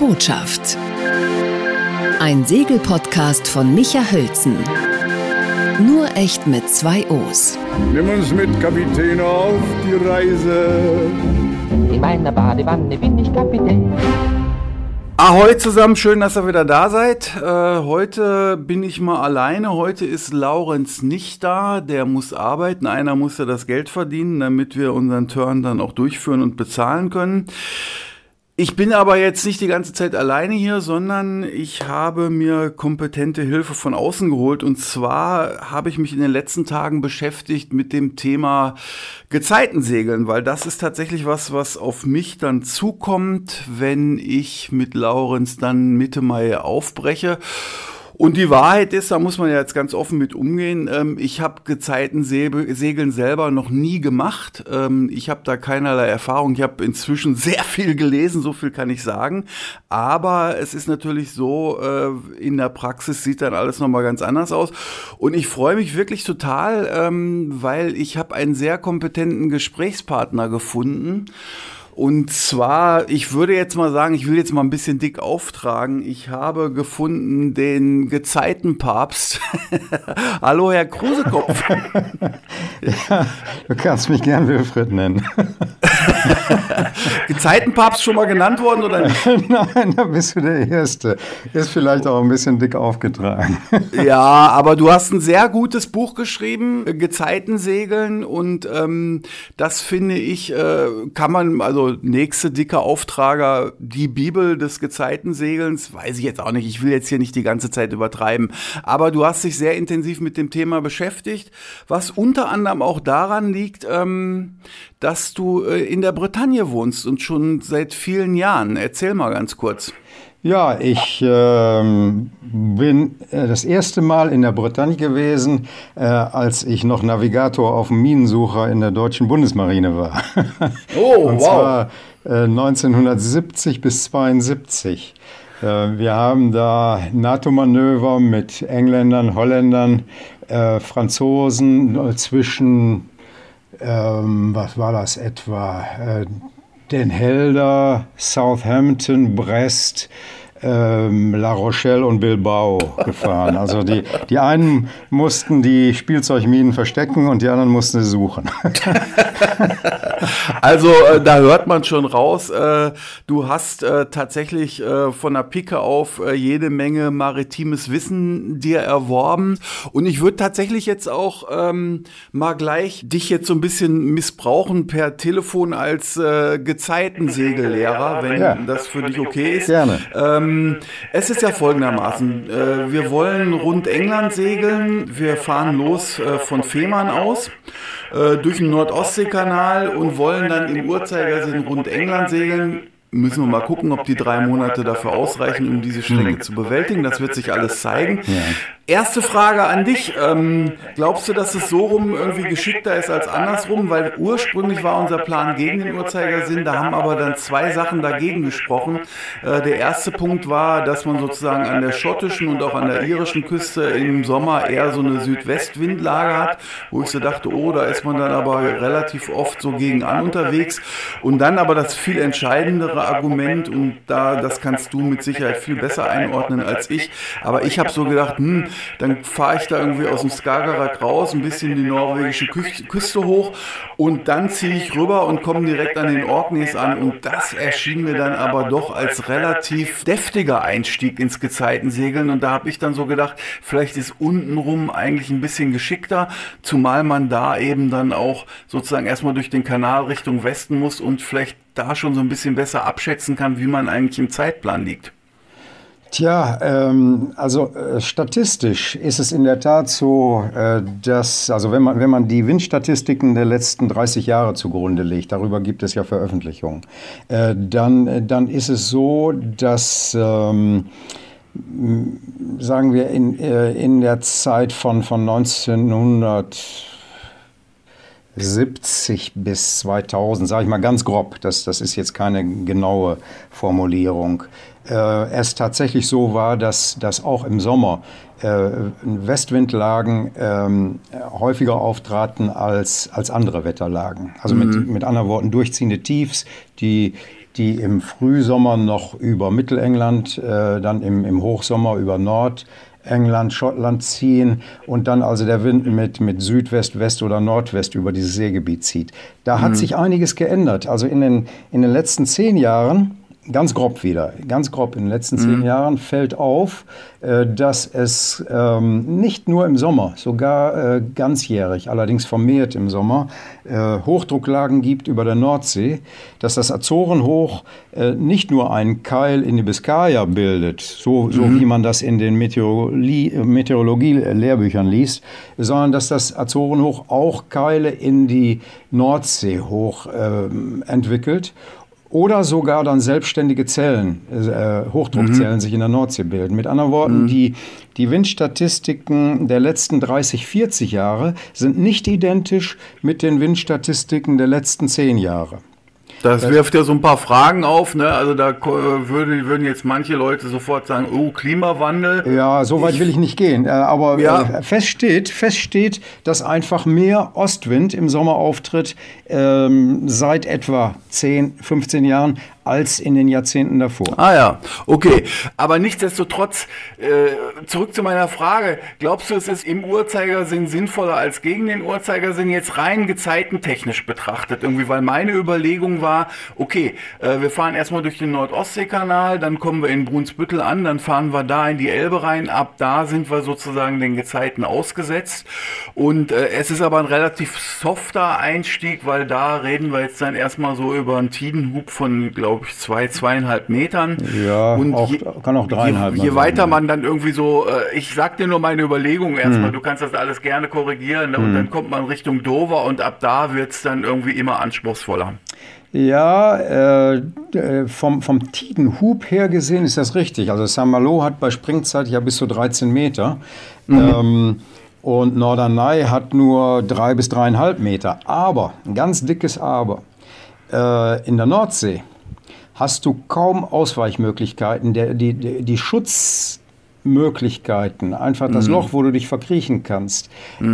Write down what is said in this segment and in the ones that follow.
Botschaft. Ein Segelpodcast von Micha Hölzen. Nur echt mit 2 O's. Nimm uns mit, Kapitän, auf die Reise. In meiner Badewanne bin ich Kapitän. Ahoi zusammen, schön, dass ihr wieder da seid. Heute bin ich mal alleine. Heute ist Laurenz nicht da. Der muss arbeiten. Einer muss ja das Geld verdienen, damit wir unseren Turn dann auch durchführen und bezahlen können. Ich bin aber jetzt nicht die ganze Zeit alleine hier, sondern ich habe mir kompetente Hilfe von außen geholt. Und zwar habe ich mich in den letzten Tagen beschäftigt mit dem Thema Gezeitensegeln, weil das ist tatsächlich was auf mich dann zukommt, wenn ich mit Laurenz dann Mitte Mai aufbreche. Und die Wahrheit ist, da muss man ja jetzt ganz offen mit umgehen, ich habe Gezeitensegeln selber noch nie gemacht. Ich habe da keinerlei Erfahrung. Ich habe inzwischen sehr viel gelesen, so viel kann ich sagen. Aber es ist natürlich so, in der Praxis sieht dann alles nochmal ganz anders aus. Und ich freue mich wirklich total, weil ich habe einen sehr kompetenten Gesprächspartner gefunden. Und zwar, ich würde jetzt mal sagen, ich will jetzt mal ein bisschen dick auftragen. Ich habe gefunden den Gezeitenpapst. Hallo, Herr Krusekopf. Ja, du kannst mich gern Wilfried nennen. Gezeitenpapst schon mal genannt worden, oder nicht? Nein, da bist du der Erste. Ist vielleicht auch ein bisschen dick aufgetragen. Ja, aber du hast ein sehr gutes Buch geschrieben, Gezeitensegeln. Und das finde ich, kann man, also nächste dicke Auftrager, die Bibel des Gezeitensegelns, weiß ich jetzt auch nicht, ich will jetzt hier nicht die ganze Zeit übertreiben, aber du hast dich sehr intensiv mit dem Thema beschäftigt, was unter anderem auch daran liegt, dass du in der Bretagne wohnst und schon seit vielen Jahren. Erzähl mal ganz kurz. Ja, ich bin das erste Mal in der Bretagne gewesen, als ich noch Navigator auf dem Minensucher in der deutschen Bundesmarine war. Oh, und wow. zwar 1970 bis 72. Wir haben da NATO-Manöver mit Engländern, Holländern, Franzosen zwischen, was war das etwa, Den Helder, Southampton, Brest, La Rochelle und Bilbao gefahren. Also die einen mussten die Spielzeugminen verstecken und die anderen mussten sie suchen. Also da hört man schon raus, du hast tatsächlich von der Pike auf jede Menge maritimes Wissen dir erworben. Und ich würde tatsächlich jetzt auch mal gleich dich jetzt so ein bisschen missbrauchen per Telefon als Gezeitensegellehrer, wenn das für dich okay ist. Gerne. Es ist ja folgendermaßen, wir wollen rund England segeln, wir fahren los von Fehmarn aus, durch den Nordostseekanal und wollen dann im Uhrzeigersinn rund England segeln. Müssen wir mal gucken, ob die 3 Monate dafür ausreichen, um diese Strecke zu bewältigen. Das wird sich alles zeigen. Ja. Erste Frage an dich. Glaubst du, dass es so rum irgendwie geschickter ist als andersrum? Weil ursprünglich war unser Plan gegen den Uhrzeigersinn. Da haben aber dann 2 Sachen dagegen gesprochen. Der erste Punkt war, dass man sozusagen an der schottischen und auch an der irischen Küste im Sommer eher so eine Südwestwindlage hat, wo ich so dachte, oh, da ist man dann aber relativ oft so gegen an unterwegs. Und dann aber das viel entscheidendere Argument, und das kannst du mit Sicherheit viel besser einordnen als ich, aber ich habe so gedacht, dann fahre ich da irgendwie aus dem Skagerrak raus, ein bisschen die norwegische Küste hoch und dann ziehe ich rüber und komme direkt an den Orkneys an, und das erschien mir dann aber doch als relativ deftiger Einstieg ins Gezeitensegeln, und da habe ich dann so gedacht, vielleicht ist untenrum eigentlich ein bisschen geschickter, zumal man da eben dann auch sozusagen erstmal durch den Kanal Richtung Westen muss und vielleicht da schon so ein bisschen besser abschätzen kann, wie man eigentlich im Zeitplan liegt. Tja, statistisch ist es in der Tat so, dass, also wenn man die Windstatistiken der letzten 30 Jahre zugrunde legt, darüber gibt es ja Veröffentlichungen, dann ist es so, dass, sagen wir, in der Zeit von 1970 bis 2000, sage ich mal ganz grob, das ist jetzt keine genaue Formulierung, es tatsächlich so war, dass auch im Sommer Westwindlagen häufiger auftraten als andere Wetterlagen. Also mit anderen Worten durchziehende Tiefs, die die im Frühsommer noch über Mittelengland, dann im Hochsommer über Nordengland, Schottland ziehen und dann also der Wind mit Südwest, West oder Nordwest über dieses Seegebiet zieht. Da hat sich einiges geändert. Also in den letzten 10 Jahren, ganz grob in den letzten 10 Jahren fällt auf, dass es nicht nur im Sommer, sogar ganzjährig, allerdings vermehrt im Sommer, Hochdrucklagen gibt über der Nordsee, dass das Azorenhoch nicht nur einen Keil in die Biskaya bildet, so wie man das in den Meteorologie-Lehrbüchern liest, sondern dass das Azorenhoch auch Keile in die Nordsee hoch entwickelt. Oder sogar dann selbstständige Zellen, Hochdruckzellen sich in der Nordsee bilden. Mit anderen Worten, die Windstatistiken der letzten 30, 40 Jahre sind nicht identisch mit den Windstatistiken der letzten 10 Jahre. Das wirft ja so ein paar Fragen auf, ne? Also da würden jetzt manche Leute sofort sagen, oh, Klimawandel. Ja, so weit will ich nicht gehen. Aber fest steht, dass einfach mehr Ostwind im Sommer auftritt seit etwa 10, 15 Jahren als in den Jahrzehnten davor. Ah ja, okay. Aber nichtsdestotrotz, zurück zu meiner Frage. Glaubst du, es ist im Uhrzeigersinn sinnvoller als gegen den Uhrzeigersinn, jetzt rein gezeitentechnisch betrachtet? Irgendwie, weil meine Überlegung war, okay, wir fahren erstmal durch den Nord-Ostsee-Kanal, dann kommen wir in Brunsbüttel an, dann fahren wir da in die Elbe rein, ab da sind wir sozusagen den Gezeiten ausgesetzt. Und es ist aber ein relativ softer Einstieg, weil da reden wir jetzt dann erstmal so über einen Tidenhub von, glaube ich, 2,5 Metern. Ja, und kann auch 3,5 Je weiter man dann irgendwie so, ich sag dir nur meine Überlegungen erstmal, du kannst das alles gerne korrigieren, und dann kommt man Richtung Dover und ab da wird es dann irgendwie immer anspruchsvoller. Ja, vom Tidenhub her gesehen ist das richtig. Also Saint-Malo hat bei Springzeit ja bis zu 13 Meter. Und Norderney hat nur 3 bis 3,5 Meter. Aber, ein ganz dickes Aber, in der Nordsee hast du kaum Ausweichmöglichkeiten. Die Schutzmöglichkeiten, einfach das Loch, wo du dich verkriechen kannst,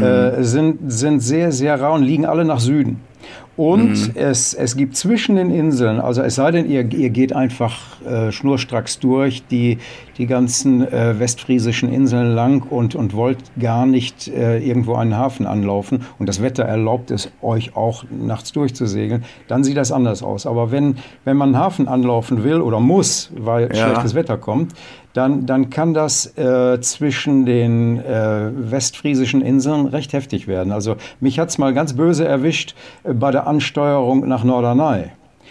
sind sehr, sehr rau und liegen alle nach Süden. Und es gibt zwischen den Inseln, also es sei denn, ihr geht einfach schnurstracks durch die ganzen westfriesischen Inseln lang und wollt gar nicht irgendwo einen Hafen anlaufen und das Wetter erlaubt es euch auch nachts durchzusegeln, dann sieht das anders aus. Aber wenn man einen Hafen anlaufen will oder muss, weil schlechtes Wetter kommt, dann kann das zwischen den westfriesischen Inseln recht heftig werden. Also mich hat es mal ganz böse erwischt bei der Ansteuerung nach Norderney.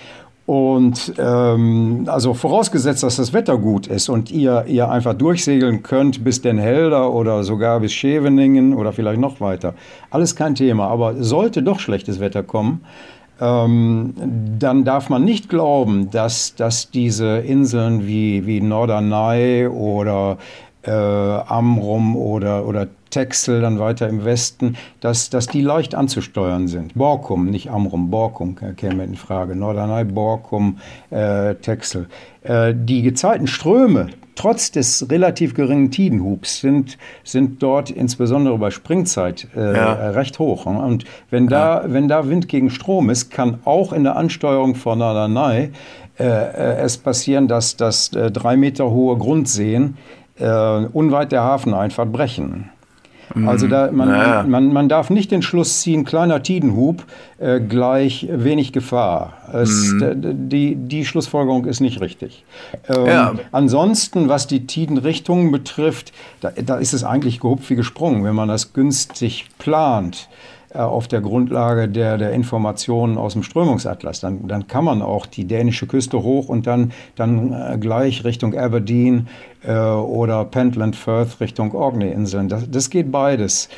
Und also vorausgesetzt, dass das Wetter gut ist und ihr einfach durchsegeln könnt bis Den Helder oder sogar bis Scheveningen oder vielleicht noch weiter. Alles kein Thema, aber sollte doch schlechtes Wetter kommen, dann darf man nicht glauben, dass diese Inseln wie Norderney oder Amrum oder Texel dann weiter im Westen, dass die leicht anzusteuern sind. Borkum, nicht Amrum, Borkum käme in Frage. Norderney, Borkum, Texel. Die Gezeitenströme, trotz des relativ geringen Tidenhubs, sind dort insbesondere bei Springzeit recht hoch. Und wenn da Wind gegen Strom ist, kann auch in der Ansteuerung von Norderney es passieren, dass 3 Meter hohe Grundseen unweit der Hafeneinfahrt brechen. Also man darf nicht den Schluss ziehen, kleiner Tidenhub gleich wenig Gefahr. Die Schlussfolgerung ist nicht richtig. Ansonsten, was die Tidenrichtungen betrifft, da ist es eigentlich gehupft wie gesprungen, wenn man das günstig plant. Auf der Grundlage der Informationen aus dem Strömungsatlas. Dann kann man auch die dänische Küste hoch und dann gleich Richtung Aberdeen oder Pentland Firth Richtung Orkney-Inseln. Das geht beides.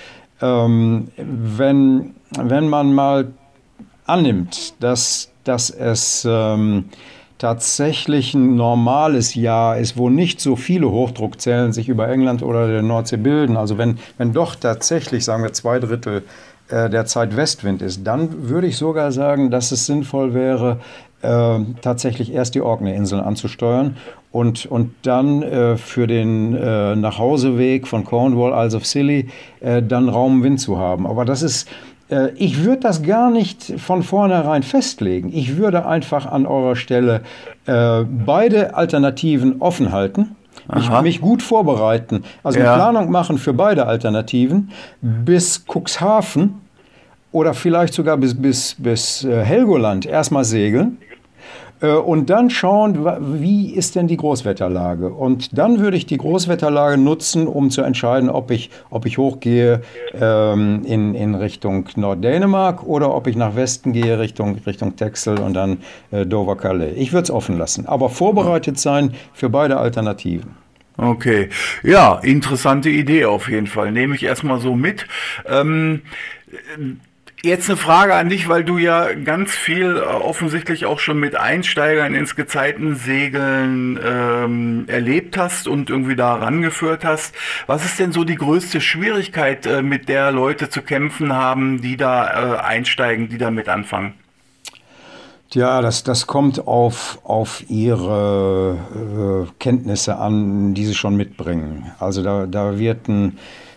Wenn man mal annimmt, dass es tatsächlich ein normales Jahr ist, wo nicht so viele Hochdruckzellen sich über England oder der Nordsee bilden, also wenn doch tatsächlich, sagen wir, 2/3 der Zeit Westwind ist, dann würde ich sogar sagen, dass es sinnvoll wäre, tatsächlich erst die Orkney-Inseln anzusteuern und dann für den Nachhauseweg von Cornwall, Isles of Scilly, dann Raumwind zu haben. Aber das ist Ich würde das gar nicht von vornherein festlegen. Ich würde einfach an eurer Stelle beide Alternativen offen halten. Mich gut vorbereiten, also eine Planung machen für beide Alternativen bis Cuxhaven oder vielleicht sogar bis Helgoland erstmal segeln und dann schauen, wie ist denn die Großwetterlage. Und dann würde ich die Großwetterlage nutzen, um zu entscheiden, ob ich hochgehe in Richtung Norddänemark oder ob ich nach Westen gehe, Richtung Texel und dann Dover-Calais. Ich würde es offen lassen, aber vorbereitet sein für beide Alternativen. Okay, ja, interessante Idee auf jeden Fall. Nehme ich erstmal so mit. Jetzt eine Frage an dich, weil du ja ganz viel offensichtlich auch schon mit Einsteigern ins Gezeitensegeln erlebt hast und irgendwie da rangeführt hast. Was ist denn so die größte Schwierigkeit, mit der Leute zu kämpfen haben, die da einsteigen, die da mit anfangen? Ja, das kommt auf ihre Kenntnisse an, die sie schon mitbringen. Also da wird ein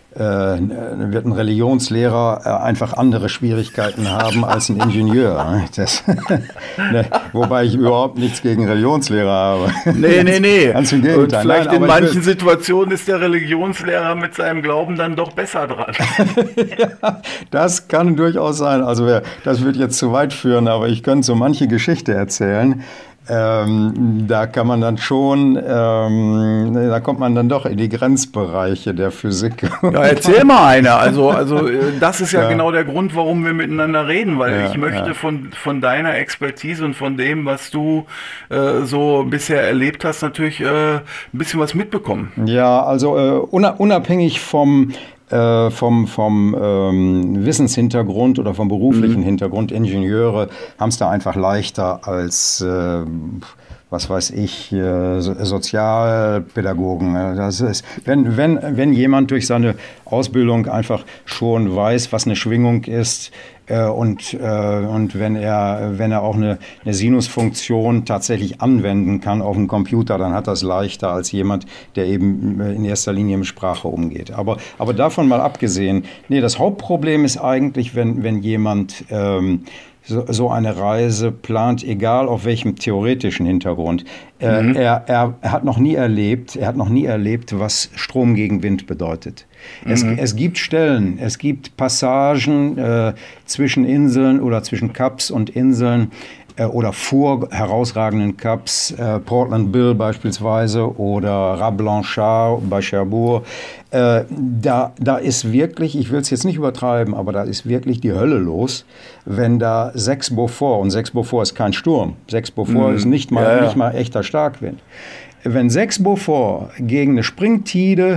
Religionslehrer einfach andere Schwierigkeiten haben als ein Ingenieur. Wobei ich überhaupt nichts gegen Religionslehrer habe. Nee. Ganz im Gegenteil. Und vielleicht in manchen Situationen ist der Religionslehrer mit seinem Glauben dann doch besser dran. Ja, das kann durchaus sein. Also das wird jetzt zu weit führen, aber ich könnte so manche Geschichte erzählen. Da kann man dann schon, da kommt man dann doch in die Grenzbereiche der Physik. Ja, erzähl mal eine. Also das ist ja genau der Grund, warum wir miteinander reden, weil ich möchte von deiner Expertise und von dem, was du so bisher erlebt hast, natürlich ein bisschen was mitbekommen. Ja, also unabhängig vom Wissenshintergrund oder vom beruflichen Hintergrund. Ingenieure haben es da einfach leichter als, was weiß ich, Sozialpädagogen. Das ist, wenn jemand durch seine Ausbildung einfach schon weiß, was eine Schwingung ist, und wenn er auch eine Sinusfunktion tatsächlich anwenden kann auf dem Computer, dann hat das leichter als jemand, der eben in erster Linie mit Sprache umgeht. Aber davon mal abgesehen, das Hauptproblem ist eigentlich, wenn jemand so eine Reise plant, egal auf welchem theoretischen Hintergrund. Er hat noch nie erlebt, was Strom gegen Wind bedeutet. Es gibt Stellen, es gibt Passagen zwischen Inseln oder zwischen Kaps und Inseln oder vor herausragenden Kaps, Portland Bill beispielsweise oder Ras Blanchard bei Cherbourg. Da ist wirklich, ich will es jetzt nicht übertreiben, aber da ist wirklich die Hölle los, wenn da 6 Beaufort, und 6 Beaufort ist kein Sturm, 6 Beaufort ist nicht mal echter Starkwind. Wenn 6 Beaufort gegen eine Springtide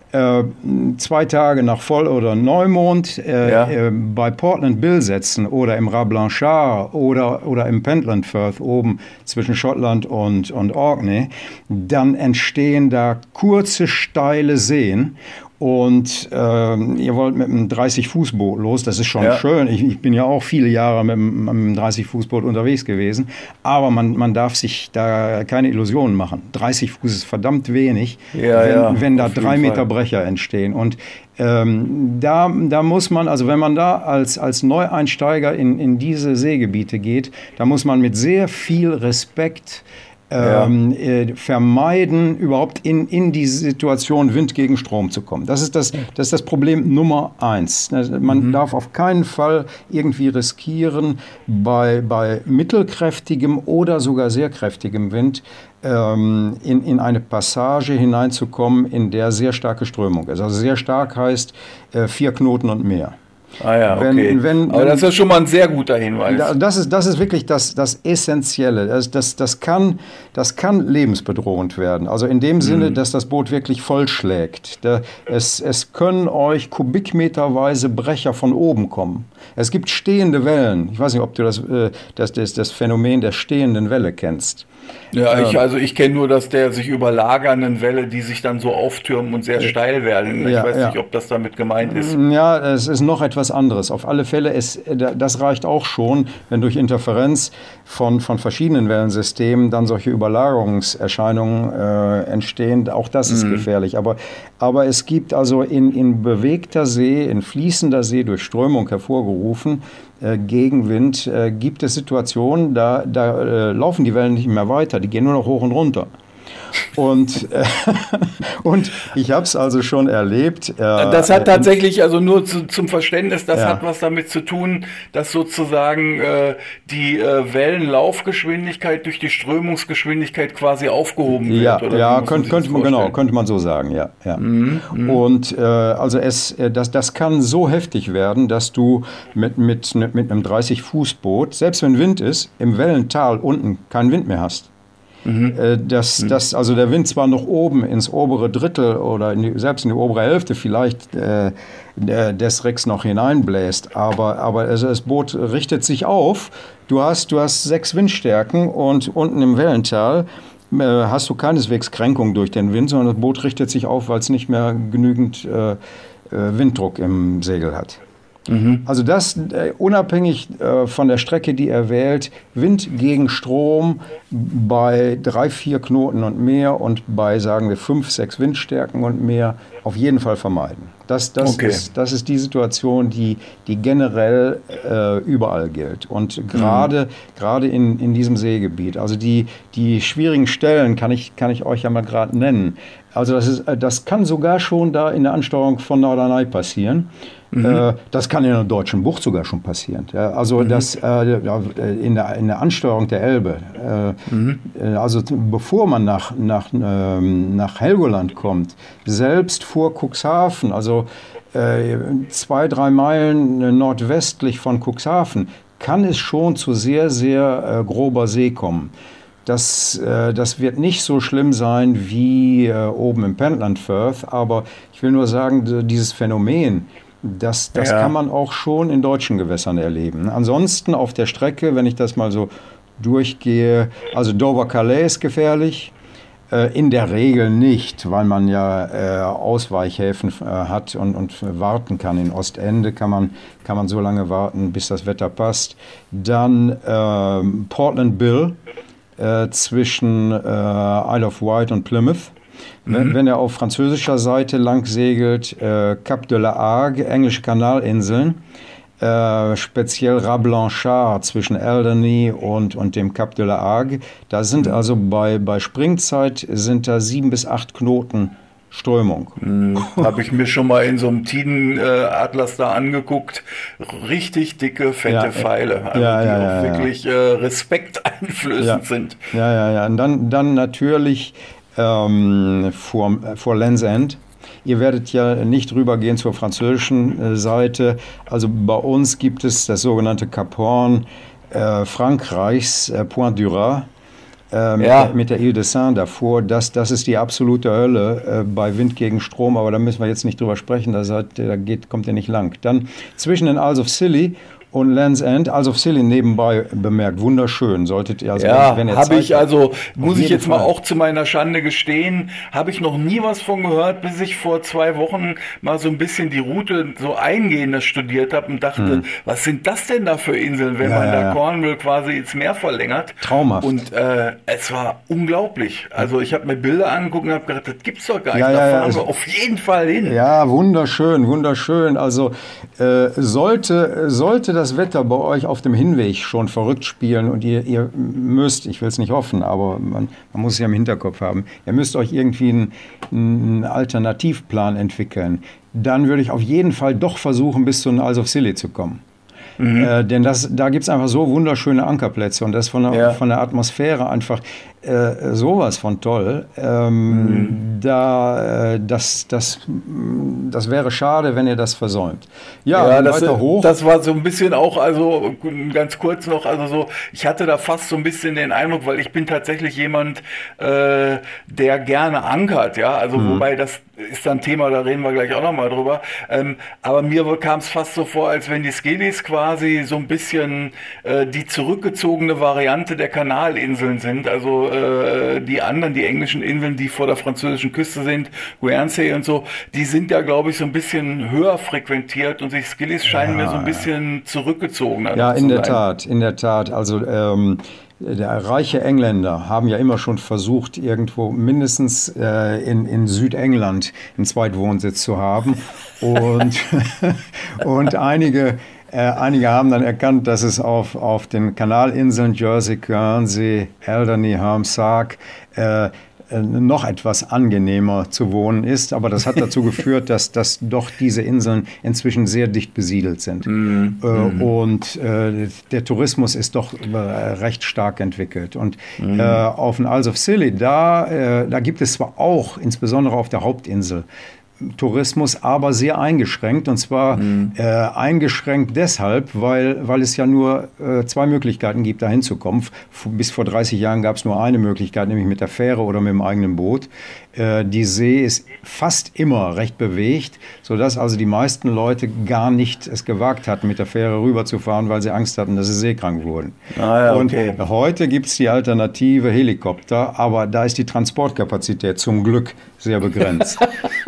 2 Tage nach Voll- oder Neumond bei Portland Bill setzen oder im Ras Blanchard oder im Pentland Firth oben zwischen Schottland und Orkney, dann entstehen da kurze, steile Seen. Und ihr wollt mit einem 30-Fuß-Boot los, das ist schon schön. Ich bin ja auch viele Jahre mit einem 30-Fuß-Boot unterwegs gewesen, aber man darf sich da keine Illusionen machen. 30 Fuß ist verdammt wenig, wenn da 3 Meter Brecher entstehen. Und da muss man, also wenn man da als Neueinsteiger in diese Seegebiete geht, da muss man mit sehr viel Respekt vermeiden, überhaupt in die Situation Wind gegen Strom zu kommen. Das ist das Problem Nummer 1. Man darf auf keinen Fall irgendwie riskieren, bei mittelkräftigem oder sogar sehr kräftigem Wind in eine Passage hineinzukommen, in der sehr starke Strömung ist. Also sehr stark heißt 4 Knoten und mehr. Ah ja, okay. Aber das ist ja schon mal ein sehr guter Hinweis. Das ist wirklich das Essentielle. Das kann lebensbedrohend werden. Also in dem Sinne, dass das Boot wirklich vollschlägt. Es können euch kubikmeterweise Brecher von oben kommen. Es gibt stehende Wellen. Ich weiß nicht, ob du das Phänomen der stehenden Welle kennst. Ja, ich kenne nur, dass der sich überlagernden Welle, die sich dann so auftürmen und sehr steil werden. Ich weiß nicht, ob das damit gemeint ist. Ja, es ist noch etwas etwas anderes. Auf alle Fälle, das reicht auch schon, wenn durch Interferenz von verschiedenen Wellensystemen dann solche Überlagerungserscheinungen entstehen. Auch das ist gefährlich. Aber es gibt also in bewegter See, in fließender See durch Strömung hervorgerufen, Gegenwind, gibt es Situationen, da laufen die Wellen nicht mehr weiter, die gehen nur noch hoch und runter. Und ich habe es also schon erlebt. Das hat tatsächlich, also nur zum Verständnis, das hat was damit zu tun, dass sozusagen die Wellenlaufgeschwindigkeit durch die Strömungsgeschwindigkeit quasi aufgehoben wird. Ja, könnte man so sagen, ja. Und also das kann so heftig werden, dass du mit einem 30-Fuß-Boot, selbst wenn Wind ist, im Wellental unten keinen Wind mehr hast. Also der Wind zwar noch oben ins obere Drittel oder selbst in die obere Hälfte vielleicht des Recks noch hineinbläst, aber das Boot richtet sich auf. Du hast 6 Windstärken und unten im Wellental hast du keineswegs Kränkung durch den Wind, sondern das Boot richtet sich auf, weil es nicht mehr genügend Winddruck im Segel hat. Also das unabhängig von der Strecke, die er wählt, Wind gegen Strom bei 3-4 Knoten und mehr und bei, sagen wir, 5-6 Windstärken und mehr auf jeden Fall vermeiden. Das ist die Situation, die generell überall gilt. Und gerade in diesem Seegebiet, also die schwierigen Stellen kann ich euch ja mal gerade nennen. Also das kann sogar schon da in der Ansteuerung von Norderney passieren. Das kann in der Deutschen Bucht sogar schon passieren. Ja, also das in der Ansteuerung der Elbe. Also bevor man nach Helgoland kommt, selbst vor Cuxhaven, also 2-3 Meilen nordwestlich von Cuxhaven, kann es schon zu sehr, sehr grober See kommen. Das wird nicht so schlimm sein wie oben im Pentland Firth, aber ich will nur sagen, dieses Phänomen, das kann man auch schon in deutschen Gewässern erleben. Ansonsten auf der Strecke, wenn ich das mal so durchgehe, also Dover-Calais ist gefährlich, in der Regel nicht, weil man ja Ausweichhäfen hat und warten kann. In Ostende kann man so lange warten, bis das Wetter passt. Dann Portland Bill zwischen Isle of Wight und Plymouth. Wenn er auf französischer Seite lang segelt, Cap de la Hague, englische Kanalinseln, speziell Ras Blanchard zwischen Alderney und dem Cap de la Hague, da sind also bei Springzeit sind da 7 bis 8 Knoten Strömung. Habe ich mir schon mal in so einem Tiden-Atlas da angeguckt. Richtig dicke, fette Pfeile, also die auch wirklich respekteinflößend sind. Ja. Und dann natürlich vor Land's End. Ihr werdet ja nicht rübergehen zur französischen Seite. Also bei uns gibt es das sogenannte Cap Horn Frankreichs, Pointe du Raz, mit der Ile de Seine davor. Das ist die absolute Hölle bei Wind gegen Strom, aber da müssen wir jetzt nicht drüber sprechen, kommt ihr nicht lang. Dann zwischen den Isles of Scilly und Land's End, Isles of Scilly nebenbei bemerkt, wunderschön, solltet ihr, also wenn ihr habe ich, also muss ich jetzt mal auch zu meiner Schande gestehen, habe ich noch nie was von gehört, bis ich vor 2 Wochen mal so ein bisschen die Route so eingehender studiert habe und dachte, was sind das denn da für Inseln, wenn man da Cornwall quasi ins Meer verlängert? Traumhaft. Und es war unglaublich. Also ich habe mir Bilder angeguckt und habe gedacht, das gibt's doch gar nicht, da fahren wir auf jeden Fall hin. Ja, wunderschön. Also sollte das Wetter bei euch auf dem Hinweg schon verrückt spielen und ihr müsst, ich will es nicht hoffen, aber man muss es ja im Hinterkopf haben, ihr müsst euch irgendwie einen Alternativplan entwickeln, dann würde ich auf jeden Fall doch versuchen, bis zu den Isles of Scilly zu kommen. Denn da gibt es einfach so wunderschöne Ankerplätze und das von der Atmosphäre einfach sowas von toll. Das wäre schade, wenn ihr das versäumt. Weiter hoch. Das war so ein bisschen auch, also ganz kurz noch, also so, ich hatte da fast so ein bisschen den Eindruck, weil ich bin tatsächlich jemand, der gerne ankert, ja, also wobei das ist dann ein Thema, da reden wir gleich auch nochmal drüber, aber mir kam es fast so vor, als wenn die Scillies quasi so ein bisschen die zurückgezogene Variante der Kanalinseln sind, also die anderen, die englischen Inseln, die vor der französischen Küste sind, Guernsey und so, die sind ja, glaube ich, so ein bisschen höher frequentiert und die Scillies scheinen mir so ein bisschen zurückgezogener zu sein. Ja, in der Tat. Also reiche Engländer haben ja immer schon versucht, irgendwo mindestens in Südengland einen Zweitwohnsitz zu haben. Und einige haben dann erkannt, dass es auf den Kanalinseln Jersey, Guernsey, Alderney, Herm, Sark noch etwas angenehmer zu wohnen ist. Aber das hat dazu geführt, dass doch diese Inseln inzwischen sehr dicht besiedelt sind. Und der Tourismus ist doch recht stark entwickelt. Und auf den Isles of Scilly, da gibt es zwar auch, insbesondere auf der Hauptinsel, Tourismus, aber sehr eingeschränkt. Und zwar eingeschränkt deshalb, weil es ja nur 2 Möglichkeiten gibt, da hinzukommen. Bis vor 30 Jahren gab es nur eine Möglichkeit, nämlich mit der Fähre oder mit dem eigenen Boot. Die See ist fast immer recht bewegt, sodass also die meisten Leute gar nicht es gewagt hatten, mit der Fähre rüberzufahren, weil sie Angst hatten, dass sie seekrank wurden. Und heute gibt es die Alternative Helikopter, aber da ist die Transportkapazität zum Glück sehr begrenzt.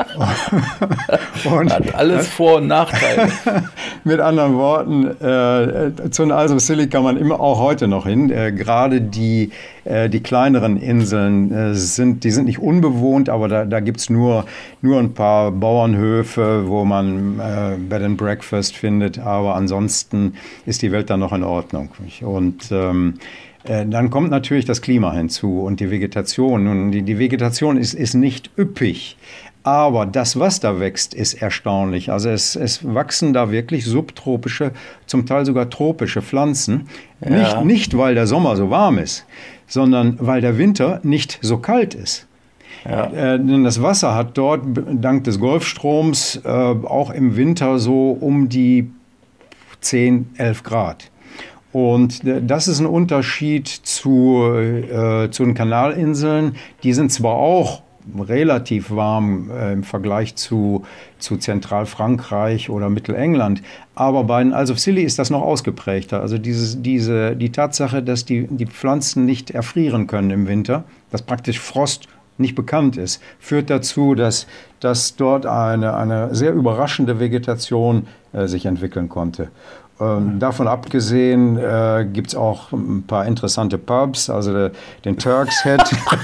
Und hat alles Vor- und Nachteile. Mit anderen Worten, zu den Isles of Scilly kann man immer auch heute noch hin. Gerade die kleineren Inseln sind nicht unbewohnt, aber da gibt es nur ein paar Bauernhöfe, wo man Bed and Breakfast findet, aber ansonsten ist die Welt dann noch in Ordnung. Und dann kommt natürlich das Klima hinzu und die Vegetation. Und die Vegetation ist nicht üppig. Aber das, was da wächst, ist erstaunlich. Also es wachsen da wirklich subtropische, zum Teil sogar tropische Pflanzen. Ja. Nicht, weil der Sommer so warm ist, sondern weil der Winter nicht so kalt ist. Ja. Denn das Wasser hat dort dank des Golfstroms auch im Winter so um die 10, 11 Grad. Und das ist ein Unterschied zu den Kanalinseln. Die sind zwar auch relativ warm im Vergleich zu Zentralfrankreich oder Mittelengland. Aber bei den Isles of Scilly ist das noch ausgeprägter. Also die Tatsache, dass die Pflanzen nicht erfrieren können im Winter, dass praktisch Frost nicht bekannt ist, führt dazu, dass dort eine sehr überraschende Vegetation sich entwickeln konnte. Davon abgesehen gibt es auch ein paar interessante Pubs, also den Turk's Head.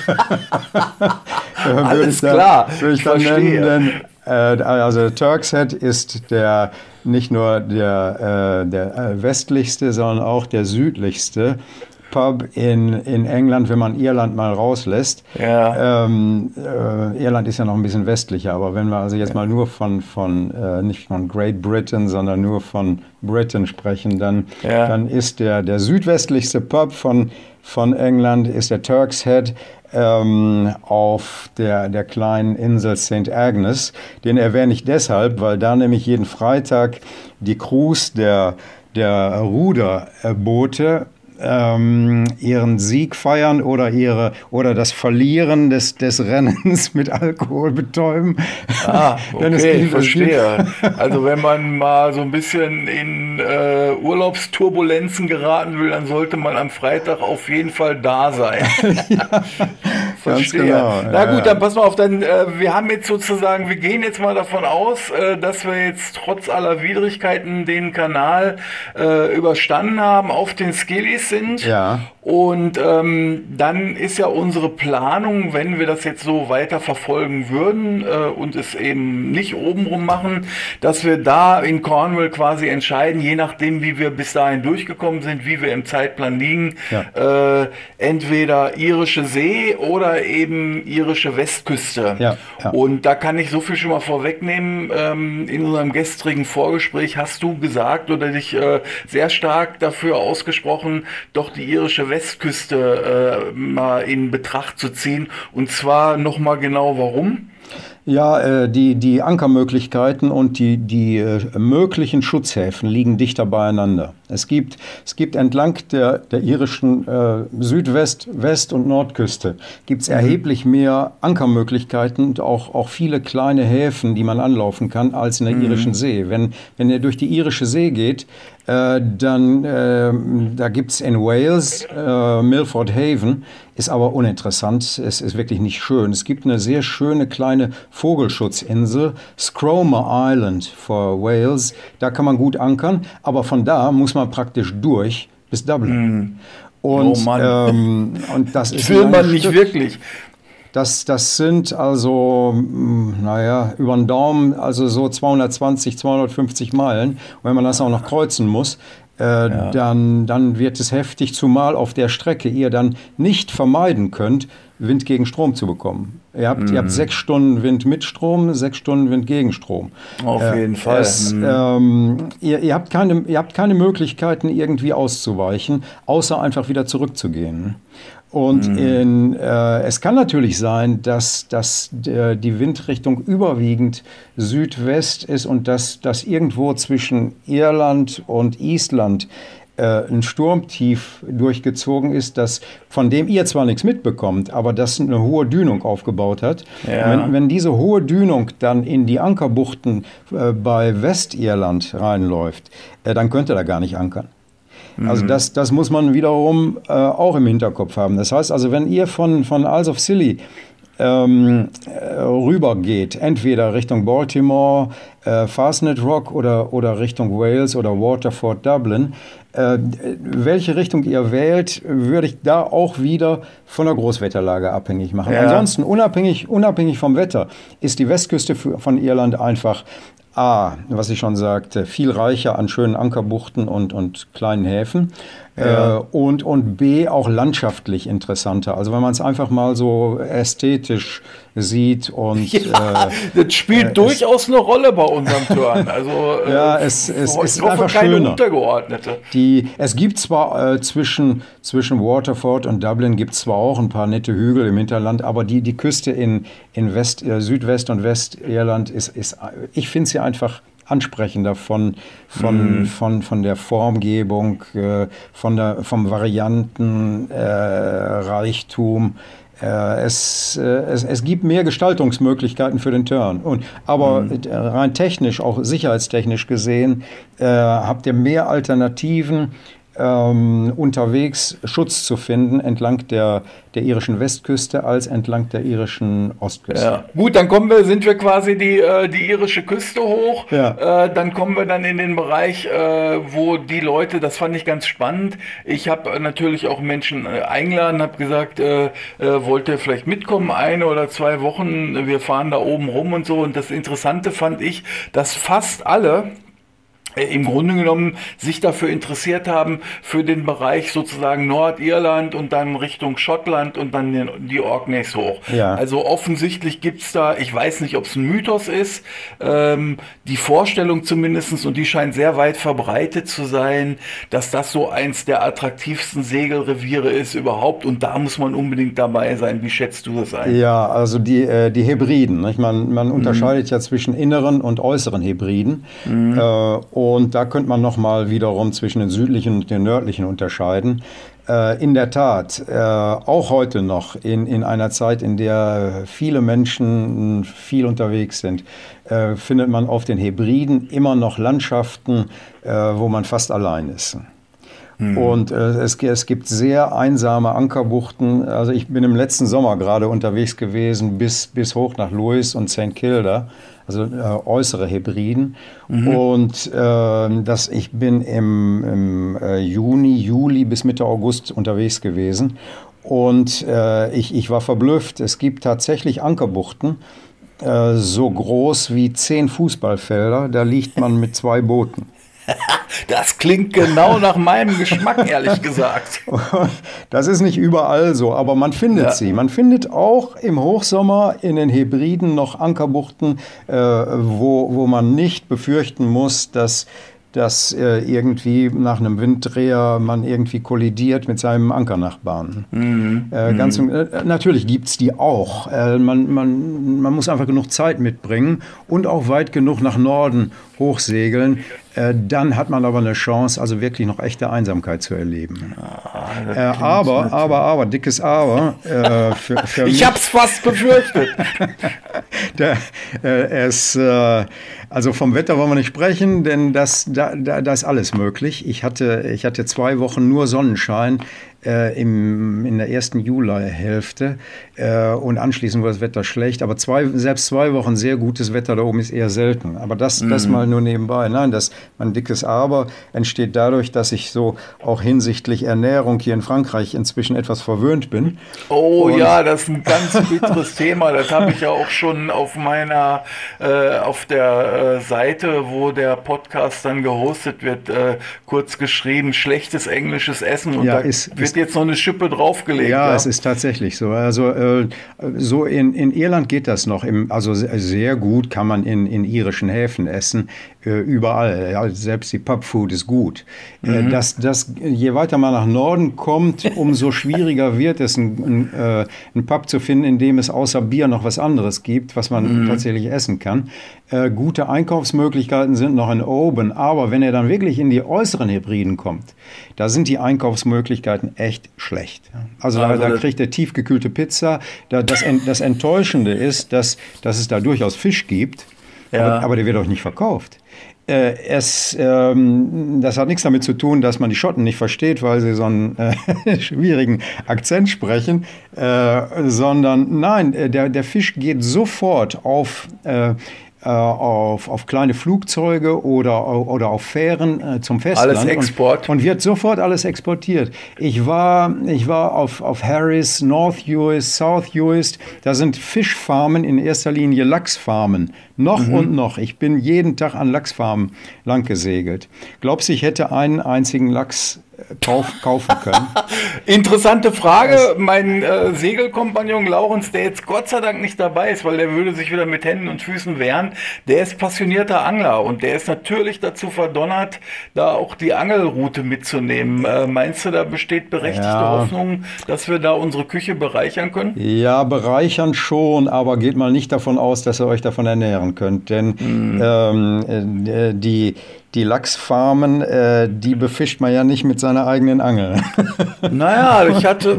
Alles klar, ich verstehe. Also Turk's Head ist nicht nur der westlichste, sondern auch der südlichste Pub in England, wenn man Irland mal rauslässt. Ja. Irland ist ja noch ein bisschen westlicher, aber wenn wir also jetzt mal nur nicht von Great Britain, sondern nur von Britain sprechen, dann ist der südwestlichste Pub von England ist der Turk's Head auf der kleinen Insel St. Agnes. Den erwähne ich deshalb, weil da nämlich jeden Freitag die Crews der Ruderboote ihren Sieg feiern oder das Verlieren des Rennens mit Alkohol betäuben. Okay, ich verstehe. Also wenn man mal so ein bisschen in Urlaubsturbulenzen geraten will, dann sollte man am Freitag auf jeden Fall da sein. Ja, verstehe. Genau. Na gut, dann pass mal auf, wir haben jetzt sozusagen, wir gehen jetzt mal davon aus, dass wir jetzt trotz aller Widrigkeiten den Kanal überstanden haben, auf den Scillies sind. Ja. Und dann ist ja unsere Planung, wenn wir das jetzt so weiter verfolgen würden und es eben nicht obenrum machen, dass wir da in Cornwall quasi entscheiden, je nachdem, wie wir bis dahin durchgekommen sind, wie wir im Zeitplan liegen, entweder irische See oder eben irische Westküste. Ja. Und da kann ich so viel schon mal vorwegnehmen. In unserem gestrigen Vorgespräch hast du gesagt oder dich sehr stark dafür ausgesprochen, doch die irische Westküste mal in Betracht zu ziehen. Und zwar nochmal genau warum? Ja, die Ankermöglichkeiten und die möglichen Schutzhäfen liegen dichter beieinander. Es gibt entlang der irischen Südwest-, West- und Nordküste gibt's erheblich mehr Ankermöglichkeiten und auch viele kleine Häfen, die man anlaufen kann, als in der irischen See. Wenn ihr durch die irische See geht, Da gibt es in Wales Milford Haven, ist aber uninteressant, es ist wirklich nicht schön. Es gibt eine sehr schöne kleine Vogelsschutzinsel, Scromer Island for Wales, da kann man gut ankern, aber von da muss man praktisch durch bis Dublin. Und, oh Mann. Und das ist will man nicht wirklich. Das sind also, über den Daumen, also so 220, 250 Meilen. Und wenn man das auch noch kreuzen muss, dann wird es heftig, zumal auf der Strecke ihr dann nicht vermeiden könnt, Wind gegen Strom zu bekommen. Ihr habt 6 Stunden Wind mit Strom, 6 Stunden Wind gegen Strom. Auf jeden Fall. Ihr habt keine Möglichkeiten, irgendwie auszuweichen, außer einfach wieder zurückzugehen. Und es kann natürlich sein, dass die Windrichtung überwiegend Südwest ist und dass irgendwo zwischen Irland und Island ein Sturmtief durchgezogen ist, von dem ihr zwar nichts mitbekommt, aber das eine hohe Dünung aufgebaut hat. Ja. Wenn diese hohe Dünung dann in die Ankerbuchten bei Westirland reinläuft, dann könnt ihr da gar nicht ankern. Also das muss man wiederum auch im Hinterkopf haben. Das heißt also, wenn ihr von Isles of Scilly rüber geht, entweder Richtung Baltimore, Fastnet Rock oder Richtung Wales oder Waterford, Dublin, welche Richtung ihr wählt, würde ich da auch wieder von der Großwetterlage abhängig machen. Ja. Ansonsten, unabhängig vom Wetter, ist die Westküste von Irland einfach was ich schon sagte, viel reicher an schönen Ankerbuchten und kleinen Häfen. Ja. Und B, auch landschaftlich interessanter. Also wenn man es einfach mal so ästhetisch sieht und... das spielt durchaus eine Rolle bei unserem Turn. Also, es ist einfach keine schöner. Untergeordnete. Es gibt zwar zwischen Waterford und Dublin gibt es zwar auch ein paar nette Hügel im Hinterland, aber die Küste in Südwest- und Westirland ist ich finde sie einfach ansprechender von der Formgebung, vom Variantenreichtum. Es gibt mehr Gestaltungsmöglichkeiten für den Turn. Aber rein technisch, auch sicherheitstechnisch gesehen, habt ihr mehr Alternativen, unterwegs Schutz zu finden entlang der irischen Westküste als entlang der irischen Ostküste. Ja. Gut, dann sind wir quasi die irische Küste hoch. Ja. Dann kommen wir dann in den Bereich, wo die Leute, das fand ich ganz spannend. Ich habe natürlich auch Menschen eingeladen, habe gesagt, wollt ihr vielleicht mitkommen, 1 oder 2 Wochen, wir fahren da oben rum und so. Und das Interessante fand ich, dass fast alle im Grunde genommen sich dafür interessiert haben, für den Bereich sozusagen Nordirland und dann Richtung Schottland und dann die Orkneys hoch. Ja. Also offensichtlich gibt's da, ich weiß nicht, ob es ein Mythos ist, die Vorstellung zumindestens, und die scheint sehr weit verbreitet zu sein, dass das so eins der attraktivsten Segelreviere ist überhaupt, und da muss man unbedingt dabei sein. Wie schätzt du das ein? Ja, also die Hebriden, nicht? Man unterscheidet ja zwischen inneren und äußeren Hebriden. Und da könnte man nochmal wiederum zwischen den südlichen und den nördlichen unterscheiden. In der Tat, auch heute noch in einer Zeit, in der viele Menschen viel unterwegs sind, findet man auf den Hebriden immer noch Landschaften, wo man fast allein ist. Und es gibt sehr einsame Ankerbuchten. Also ich bin im letzten Sommer gerade unterwegs gewesen bis hoch nach Lewis und St. Kilda, also äußere Hebriden. Und ich bin im Juli bis Mitte August unterwegs gewesen. Und ich war verblüfft. Es gibt tatsächlich Ankerbuchten, so groß wie 10 Fußballfelder. Da liegt man mit 2 Booten. Das klingt genau nach meinem Geschmack, ehrlich gesagt. Das ist nicht überall so, aber man findet sie. Man findet auch im Hochsommer in den Hebriden noch Ankerbuchten, wo man nicht befürchten muss, dass irgendwie nach einem Winddreher man irgendwie kollidiert mit seinem Ankernachbarn. Natürlich gibt es die auch. Man muss einfach genug Zeit mitbringen und auch weit genug nach Norden hochsegeln. Dann hat man aber eine Chance, also wirklich noch echte Einsamkeit zu erleben. Aber, dickes Aber. Ich hab's fast befürchtet. Also vom Wetter wollen wir nicht sprechen, denn da ist alles möglich. Ich hatte 2 Wochen nur Sonnenschein in der ersten Julihälfte und anschließend war das Wetter schlecht. Aber selbst 2 Wochen sehr gutes Wetter da oben ist eher selten. Aber das mal nur nebenbei. Nein, mein dickes Aber entsteht dadurch, dass ich so auch hinsichtlich Ernährung hier in Frankreich inzwischen etwas verwöhnt bin. Oh ja, das ist ein ganz bitteres Thema. Das habe ich ja auch schon auf der Seite, wo der Podcast dann gehostet wird, kurz geschrieben, schlechtes englisches Essen. Und ja, wird jetzt noch eine Schippe draufgelegt. Ja, es ist tatsächlich so. Also so in Irland geht das noch. Also sehr gut kann man in irischen Häfen essen. Überall. Ja, selbst die Pubfood ist gut. Je weiter man nach Norden kommt, umso schwieriger wird es, einen Pub zu finden, in dem es außer Bier noch was anderes gibt, was man tatsächlich essen kann. Gute Einkaufsmöglichkeiten sind noch in Oban, aber wenn ihr dann wirklich in die äußeren Hebriden kommt, da sind die Einkaufsmöglichkeiten echt schlecht. Also da kriegt ihr tiefgekühlte Pizza. Das Enttäuschende ist, dass es da durchaus Fisch gibt, aber der wird euch nicht verkauft. Das hat nichts damit zu tun, dass man die Schotten nicht versteht, weil sie so einen schwierigen Akzent sprechen, sondern nein, der Fisch geht sofort auf kleine Flugzeuge oder auf Fähren zum Festland. Alles Export. Und wird sofort alles exportiert. Ich war auf Harris, North Uist, South Uist. Da sind Fischfarmen, in erster Linie Lachsfarmen. Noch und noch. Ich bin jeden Tag an Lachsfarmen lang gesegelt. Glaubst du, ich hätte einen einzigen Lachs kaufen können? Interessante Frage. Mein Segelkompagnon Laurens, der jetzt Gott sei Dank nicht dabei ist, weil der würde sich wieder mit Händen und Füßen wehren, der ist passionierter Angler und der ist natürlich dazu verdonnert, da auch die Angelroute mitzunehmen. Meinst du, da besteht berechtigte Hoffnung, dass wir da unsere Küche bereichern können? Ja, bereichern schon, aber geht mal nicht davon aus, dass ihr euch davon ernähren könnt, denn die Lachsfarmen, die befischt man ja nicht mit seiner eigenen Angel. Naja, ich hatte...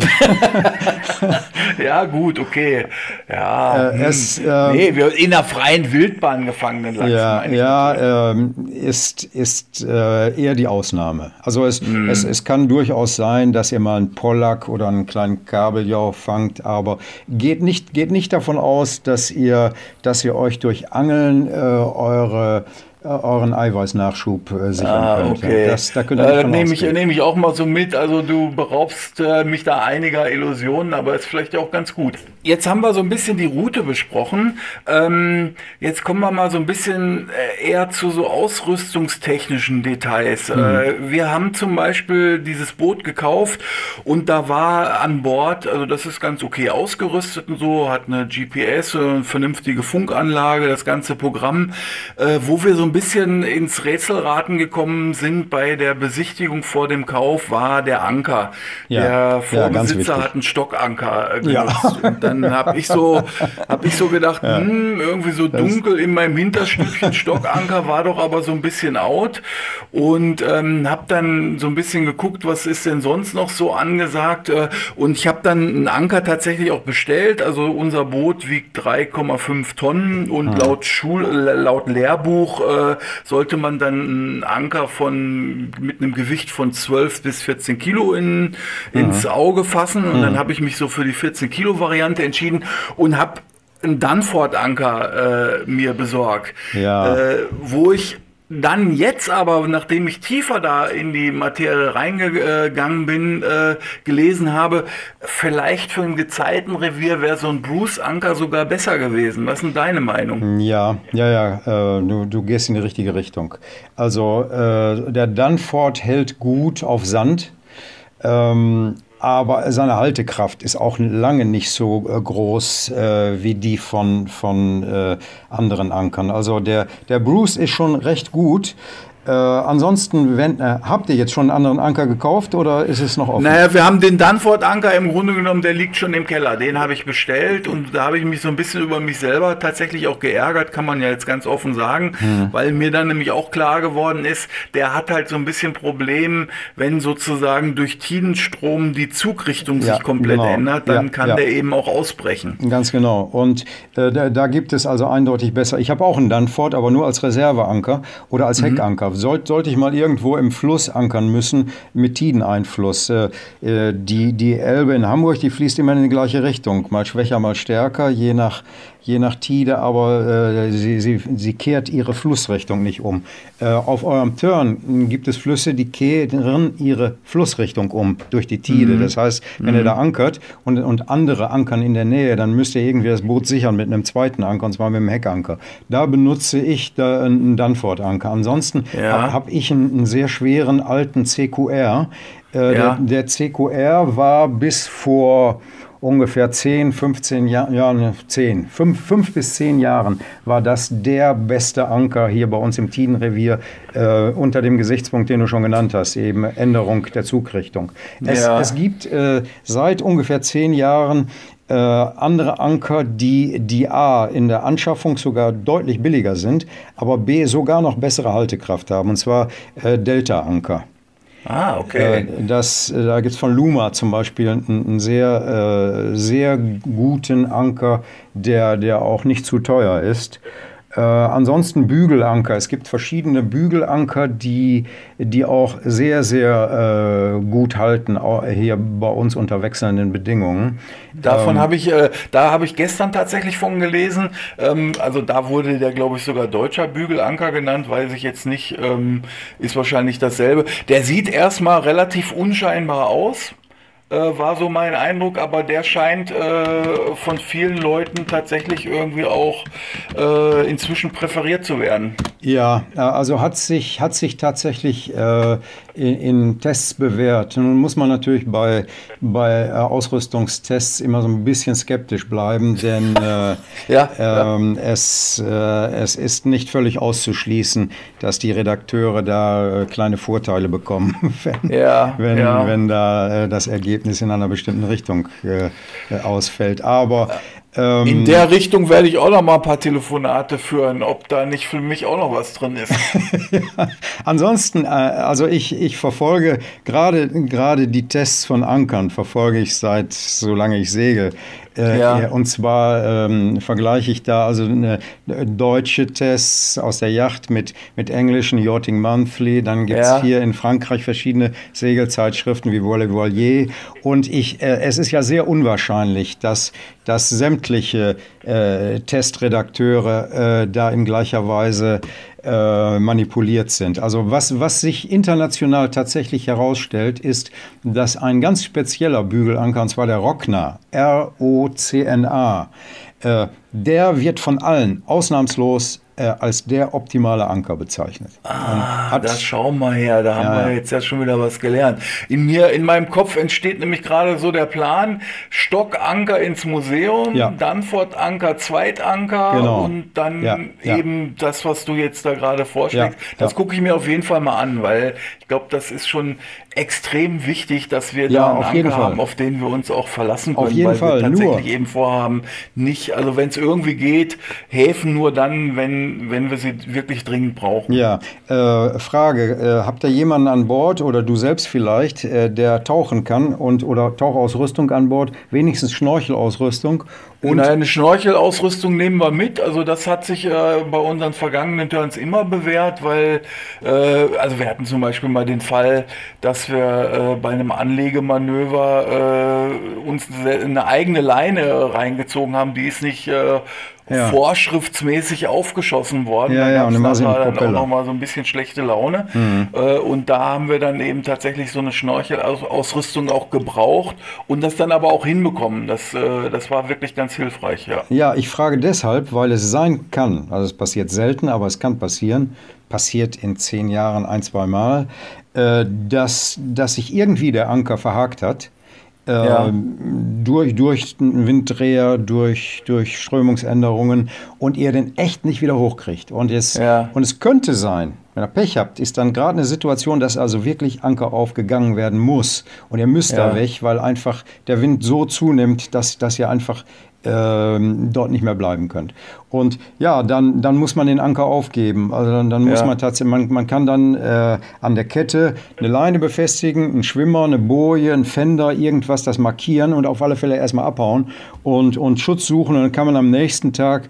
Ja, gut, okay. Ja, in der freien Wildbahn gefangenen Lachs. Ist eher die Ausnahme. Also es kann durchaus sein, dass ihr mal einen Pollack oder einen kleinen Kabeljau fangt, aber geht nicht davon aus, dass ihr euch durch Angeln euren Eiweißnachschub sichern könnt. Okay. Da könnt ihr nicht nehme ich auch mal so mit. Also du beraubst mich da einiger Illusionen, aber ist vielleicht auch ganz gut. Jetzt haben wir so ein bisschen die Route besprochen. Jetzt kommen wir mal so ein bisschen eher zu so ausrüstungstechnischen Details. Wir haben zum Beispiel dieses Boot gekauft und da war an Bord, also das ist ganz okay ausgerüstet und so, hat eine GPS, eine vernünftige Funkanlage, das ganze Programm, wo wir so ein bisschen ins Rätselraten gekommen sind bei der Besichtigung vor dem Kauf, war der Anker. Der Vorbesitzer hat einen Stockanker genutzt. Und dann habe ich so gedacht, irgendwie so dunkel in meinem Hinterstübchen, Stockanker war doch aber so ein bisschen out. Und habe dann so ein bisschen geguckt, was ist denn sonst noch so angesagt. Und ich habe dann einen Anker tatsächlich auch bestellt. Also unser Boot wiegt 3,5 Tonnen und laut Lehrbuch sollte man dann einen Anker mit einem Gewicht von 12 bis 14 Kilo ins Auge fassen. Und dann habe ich mich so für die 14 Kilo Variante entschieden und habe einen Danforth-Anker mir besorgt, wo ich dann jetzt aber, nachdem ich tiefer da in die Materie reingegangen bin, gelesen habe, vielleicht für ein Gezeitenrevier wäre so ein Bruce-Anker sogar besser gewesen. Was ist denn deine Meinung? Du gehst in die richtige Richtung. Also der Danforth hält gut auf Sand, aber seine Haltekraft ist auch lange nicht so groß wie die von anderen Ankern. Also der Bruce ist schon recht gut. Ansonsten, habt ihr jetzt schon einen anderen Anker gekauft oder ist es noch offen? Naja, wir haben den Danford-Anker im Grunde genommen, der liegt schon im Keller. Den habe ich bestellt und da habe ich mich so ein bisschen über mich selber tatsächlich auch geärgert, kann man ja jetzt ganz offen sagen, weil mir dann nämlich auch klar geworden ist, der hat halt so ein bisschen Problem, wenn sozusagen durch Tidenstrom die Zugrichtung sich komplett ändert, dann kann der eben auch ausbrechen. Ganz genau. Und da gibt es also eindeutig besser. Ich habe auch einen Danford, aber nur als Reserveanker oder als Heckanker. Sollte ich mal irgendwo im Fluss ankern müssen mit Tideneinfluss. Die Elbe in Hamburg, die fließt immer in die gleiche Richtung. Mal schwächer, mal stärker, je nach Tide, aber sie kehrt ihre Flussrichtung nicht um. Auf eurem Turn gibt es Flüsse, die kehren ihre Flussrichtung um durch die Tide. Das heißt, wenn ihr da ankert und andere ankern in der Nähe, dann müsst ihr irgendwie das Boot sichern mit einem zweiten Anker, und zwar mit einem Heckanker. Da benutze ich einen Danford-Anker. Ansonsten habe ich einen sehr schweren alten CQR. Der CQR war bis vor ungefähr 5 bis 10 Jahren war das der beste Anker hier bei uns im Tidenrevier unter dem Gesichtspunkt, den du schon genannt hast, eben Änderung der Zugrichtung. Es gibt seit ungefähr 10 Jahren andere Anker, die A, in der Anschaffung sogar deutlich billiger sind, aber B, sogar noch bessere Haltekraft haben, und zwar Delta-Anker. Ah, okay. Da gibt es von Luma zum Beispiel einen sehr, sehr guten Anker, der auch nicht zu teuer ist. Ansonsten Bügelanker. Es gibt verschiedene Bügelanker, die auch sehr, sehr gut halten, auch hier bei uns unter wechselnden Bedingungen. Davon habe ich gestern tatsächlich von gelesen. Also da wurde der, glaube ich, sogar deutscher Bügelanker genannt, weiß ich jetzt nicht, ist wahrscheinlich dasselbe. Der sieht erstmal relativ unscheinbar aus. War so mein Eindruck, aber der scheint von vielen Leuten tatsächlich irgendwie auch inzwischen präferiert zu werden. Ja, also hat sich tatsächlich in Tests bewährt. Nun muss man natürlich bei Ausrüstungstests immer so ein bisschen skeptisch bleiben, denn es ist nicht völlig auszuschließen, dass die Redakteure da kleine Vorteile bekommen, wenn da das Ergebnis in einer bestimmten Richtung ausfällt. Aber in der Richtung werde ich auch noch mal ein paar Telefonate führen, ob da nicht für mich auch noch was drin ist. Ansonsten, also ich verfolge gerade die Tests von Ankern, verfolge ich solange ich segel. Und zwar vergleiche ich da also deutsche Tests aus der Yacht mit englischen, Yachting Monthly. Dann gibt es hier in Frankreich verschiedene Segelzeitschriften wie Voile Voilier. Und es ist ja sehr unwahrscheinlich, dass sämtliche Testredakteure da in gleicher Weise manipuliert sind. Also was sich international tatsächlich herausstellt, ist, dass ein ganz spezieller Bügelanker, und zwar der Rocna, ROCNA, der wird von allen ausnahmslos als der optimale Anker bezeichnet. Das schauen wir her, da haben wir jetzt ja schon wieder was gelernt. In meinem Kopf entsteht nämlich gerade so der Plan, Stockanker ins Museum, Danford-Anker, Zweitanker und dann eben das, was du jetzt da gerade vorschlägst. Das gucke ich mir auf jeden Fall mal an, weil ich glaube, das ist schon extrem wichtig, dass wir da einen Anker haben, auf den wir uns auch verlassen können, weil wir tatsächlich eben vorhaben, nicht, also wenn es irgendwie geht, Häfen nur dann, wenn wir sie wirklich dringend brauchen. Ja, Frage, habt ihr jemanden an Bord oder du selbst vielleicht, der tauchen kann oder Tauchausrüstung an Bord, wenigstens Schnorchelausrüstung? Und eine Schnorchelausrüstung nehmen wir mit, also das hat sich bei unseren vergangenen Turns immer bewährt, weil, also wir hatten zum Beispiel mal den Fall, dass wir bei einem Anlegemanöver uns eine eigene Leine reingezogen haben, die ist nicht vorschriftsmäßig aufgeschossen worden. Und dann war dann auch nochmal so ein bisschen schlechte Laune. Und da haben wir dann eben tatsächlich so eine Schnorchelausrüstung auch gebraucht und das dann aber auch hinbekommen. Das war wirklich ganz hilfreich, Ja, ich frage deshalb, weil es sein kann, also es passiert selten, aber es kann passieren, passiert in 10 Jahren 1-2 Mal, dass sich irgendwie der Anker verhakt hat. Durch den Winddreher, durch Strömungsänderungen und ihr den echt nicht wieder hochkriegt. Und es könnte sein, Wenn ihr Pech habt, ist dann gerade eine Situation, dass also wirklich Anker aufgegangen werden muss. Und ihr müsst da weg, weil einfach der Wind so zunimmt, dass ihr einfach dort nicht mehr bleiben könnt. Und ja, dann muss man den Anker aufgeben. Also dann muss man tatsächlich, man kann dann an der Kette eine Leine befestigen, einen Schwimmer, eine Boje, einen Fender, irgendwas, das markieren und auf alle Fälle erstmal abhauen und Schutz suchen. Und dann kann man am nächsten Tag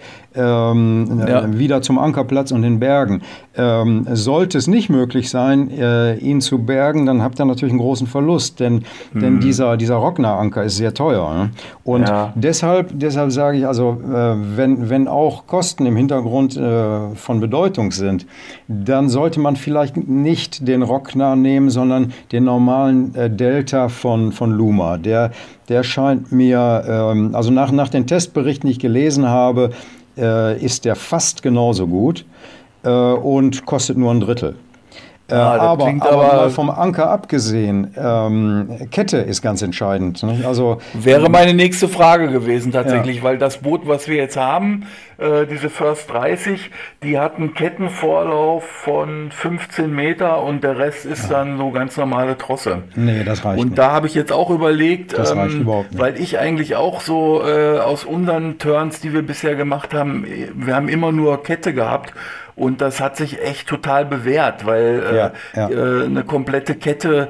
wieder zum Ankerplatz und den Bergen. Sollte es nicht möglich sein, ihn zu bergen, dann habt ihr natürlich einen großen Verlust, denn dieser Rockner-Anker ist sehr teuer. Ne? Und deshalb sage ich, also wenn auch Kosten im Hintergrund von Bedeutung sind, dann sollte man vielleicht nicht den Rockner nehmen, sondern den normalen Delta von Luma. Der scheint mir, also nach den Testberichten, die ich gelesen habe, ist der fast genauso gut und kostet nur ein Drittel. Aber mal vom Anker abgesehen, Kette ist ganz entscheidend. Nicht? Also, wäre meine nächste Frage gewesen tatsächlich, weil das Boot, was wir jetzt haben, diese First 30, die hat einen Kettenvorlauf von 15 Meter und der Rest ist dann so ganz normale Trosse. Nee, das reicht nicht. Und da habe ich jetzt auch überlegt, das reicht überhaupt nicht. weil ich eigentlich auch so aus unseren Turns, die wir bisher gemacht haben, wir haben immer nur Kette gehabt. Und das hat sich echt total bewährt, weil eine komplette Kette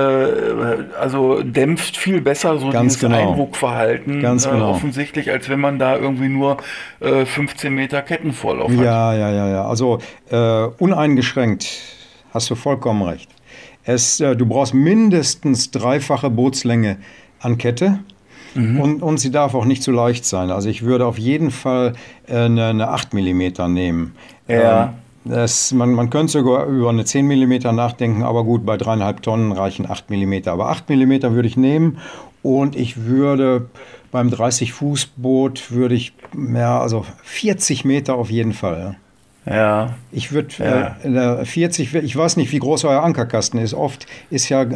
also dämpft viel besser so ganz dieses Eindruckverhalten offensichtlich, als wenn man da irgendwie nur 15 Meter Kettenvorlauf hat. Ja. Also uneingeschränkt hast du vollkommen recht. Du brauchst mindestens 3-fache Bootslänge an Kette. Und sie darf auch nicht zu leicht sein. Also ich würde auf jeden Fall eine 8 mm nehmen. Ja. Man könnte sogar über eine 10 mm nachdenken, aber gut, bei 3,5 Tonnen reichen 8 mm. Aber 8 mm würde ich nehmen und ich würde beim 30-Fuß-Boot also 40 Meter auf jeden Fall. Ja. Ich würde 40, ich weiß nicht, wie groß euer Ankerkasten ist. Oft ist ja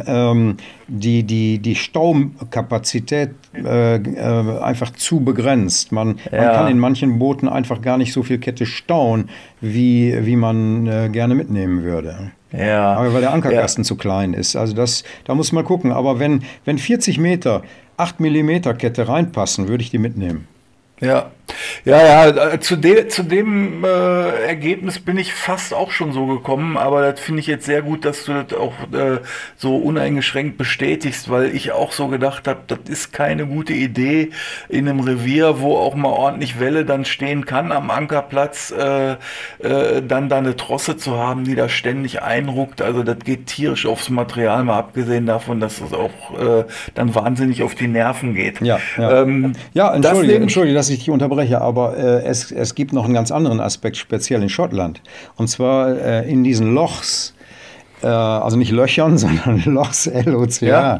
die Staukapazität einfach zu begrenzt. Man kann in manchen Booten einfach gar nicht so viel Kette stauen, wie man gerne mitnehmen würde. Ja. Aber weil der Ankerkasten zu klein ist. Also da muss man gucken. Aber wenn 40 Meter 8 mm Kette reinpassen, würde ich die mitnehmen. Ja, zu dem Ergebnis bin ich fast auch schon so gekommen, aber das finde ich jetzt sehr gut, dass du das auch so uneingeschränkt bestätigst, weil ich auch so gedacht habe, das ist keine gute Idee in einem Revier, wo auch mal ordentlich Welle dann stehen kann am Ankerplatz, dann da eine Trosse zu haben, die da ständig einruckt. Also das geht tierisch aufs Material, mal abgesehen davon, dass es auch dann wahnsinnig auf die Nerven geht. Entschuldige, dass ich dich unterbreche, aber es gibt noch einen ganz anderen Aspekt, speziell in Schottland. Und zwar in diesen Lochs, also nicht Löchern, sondern Lochs, L-O-C-H.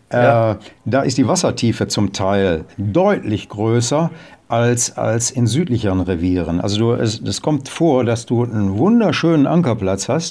Da ist die Wassertiefe zum Teil deutlich größer als in südlicheren Revieren. Also es kommt vor, dass du einen wunderschönen Ankerplatz hast,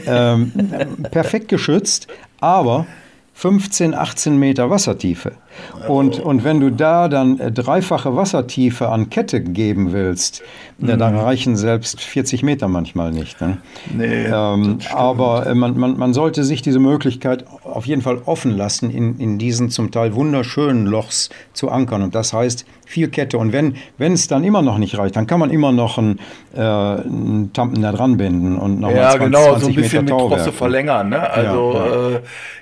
perfekt geschützt, aber 15, 18 Meter Wassertiefe. Und wenn du da dann 3-fache Wassertiefe an Kette geben willst, dann reichen selbst 40 Meter manchmal nicht. Ne? Nee, aber man sollte sich diese Möglichkeit auf jeden Fall offen lassen, in diesen zum Teil wunderschönen Lochs zu ankern. Und das heißt viel Kette. Und wenn es dann immer noch nicht reicht, dann kann man immer noch einen Tampen da dran binden und nochmal 20 so ein bisschen Meter mit Trosse verlängern. Ne? Also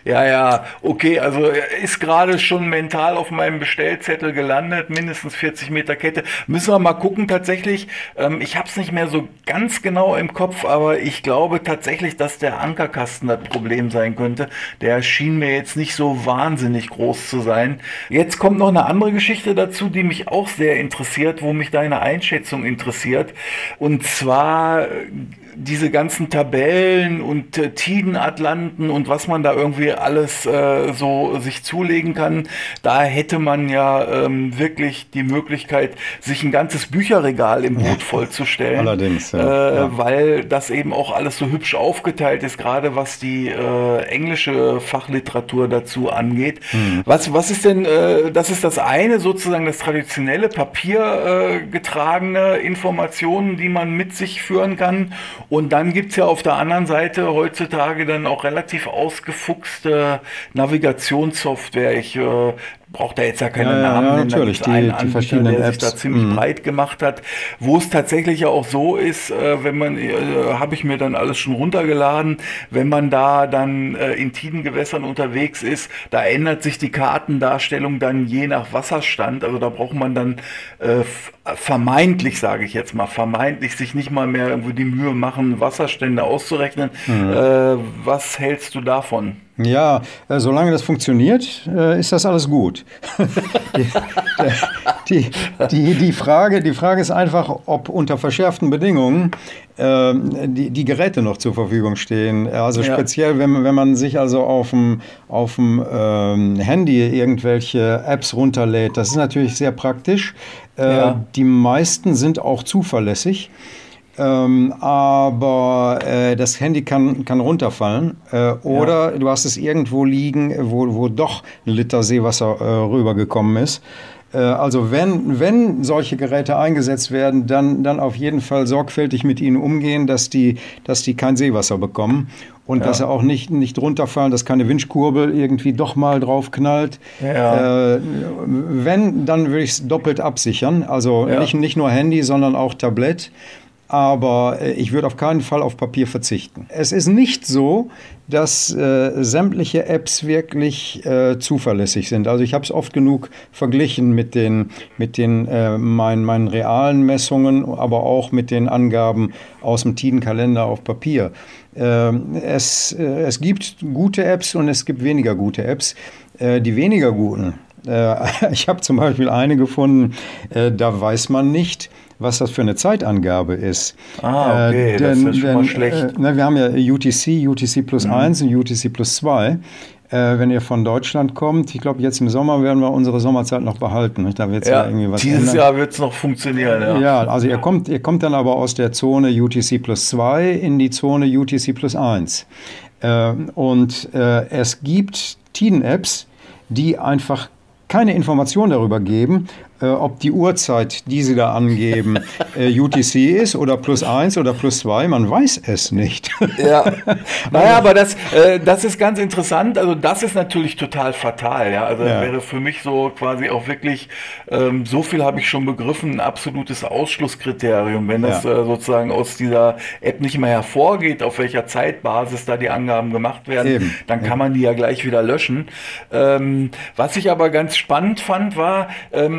okay, also ist gerade schon mental auf meinem Bestellzettel gelandet, mindestens 40 Meter Kette. Müssen wir mal gucken tatsächlich. Ich habe es nicht mehr so ganz genau im Kopf, aber ich glaube tatsächlich, dass der Ankerkasten das Problem sein könnte. Der schien mir jetzt nicht so wahnsinnig groß zu sein. Jetzt kommt noch eine andere Geschichte dazu, die mich auch sehr interessiert, wo mich deine Einschätzung interessiert. Und zwar diese ganzen Tabellen und Tidenatlanten und was man da irgendwie alles so sich zulegen kann, da hätte man ja wirklich die Möglichkeit, sich ein ganzes Bücherregal im Boot vollzustellen. Allerdings, weil das eben auch alles so hübsch aufgeteilt ist, gerade was die englische Fachliteratur dazu angeht. Was ist denn, das ist das eine, sozusagen das traditionelle papiergetragene Informationen, die man mit sich führen kann. Und dann gibt es ja auf der anderen Seite heutzutage dann auch relativ ausgefuchste Navigationssoftware. Ich brauche da jetzt ja keine Namen nennen. Natürlich, da gibt's einen Anbieter, verschiedenen der Apps. sich da ziemlich breit gemacht hat, wo es tatsächlich ja auch so ist, wenn man, habe ich mir dann alles schon runtergeladen, wenn man da dann in Tidengewässern unterwegs ist, da ändert sich die Kartendarstellung dann je nach Wasserstand, also da braucht man dann vermeintlich, sage ich jetzt mal, vermeintlich sich nicht mal mehr irgendwo die Mühe machen, Wasserstände auszurechnen. Was hältst du davon? Ja, solange das funktioniert, ist das alles gut. Die Frage ist einfach, ob unter verschärften Bedingungen die Geräte noch zur Verfügung stehen. Also speziell, wenn man sich also auf dem Handy irgendwelche Apps runterlädt, das ist natürlich sehr praktisch. Die meisten sind auch zuverlässig. Aber das Handy kann runterfallen oder du hast es irgendwo liegen, wo doch ein Liter Seewasser rübergekommen ist. Also wenn solche Geräte eingesetzt werden, dann auf jeden Fall sorgfältig mit ihnen umgehen, dass die kein Seewasser bekommen und dass sie auch nicht runterfallen, dass keine Windkurbel irgendwie doch mal drauf knallt. Wenn, dann würde ich es doppelt absichern. Also nicht nur Handy, sondern auch Tablett. Aber ich würde auf keinen Fall auf Papier verzichten. Es ist nicht so, dass sämtliche Apps wirklich zuverlässig sind. Also ich habe es oft genug verglichen mit meinen realen Messungen, aber auch mit den Angaben aus dem Tidenkalender auf Papier. Es gibt gute Apps und es gibt weniger gute Apps. Die weniger guten, ich habe zum Beispiel eine gefunden, da weiß man nicht, was das für eine Zeitangabe ist. Okay, das ist schon mal schlecht. Wir haben ja UTC Plus 1 und UTC Plus 2. Wenn ihr von Deutschland kommt, ich glaube, jetzt im Sommer werden wir unsere Sommerzeit noch behalten. Da wird's irgendwie was dieses ändern. Jahr wird es noch funktionieren. Ja, also ihr kommt dann aber aus der Zone UTC Plus 2 in die Zone UTC Plus 1. Es gibt Tiden-Apps, die einfach keine Information darüber geben, ob die Uhrzeit, die sie da angeben, UTC ist oder plus 1 oder plus 2, man weiß es nicht. Naja, aber das ist ganz interessant, also das ist natürlich total fatal, also wäre für mich so quasi auch wirklich, so viel habe ich schon begriffen, ein absolutes Ausschlusskriterium, wenn das sozusagen aus dieser App nicht mehr hervorgeht, auf welcher Zeitbasis da die Angaben gemacht werden, dann kann man die ja gleich wieder löschen. Was ich aber ganz spannend fand, war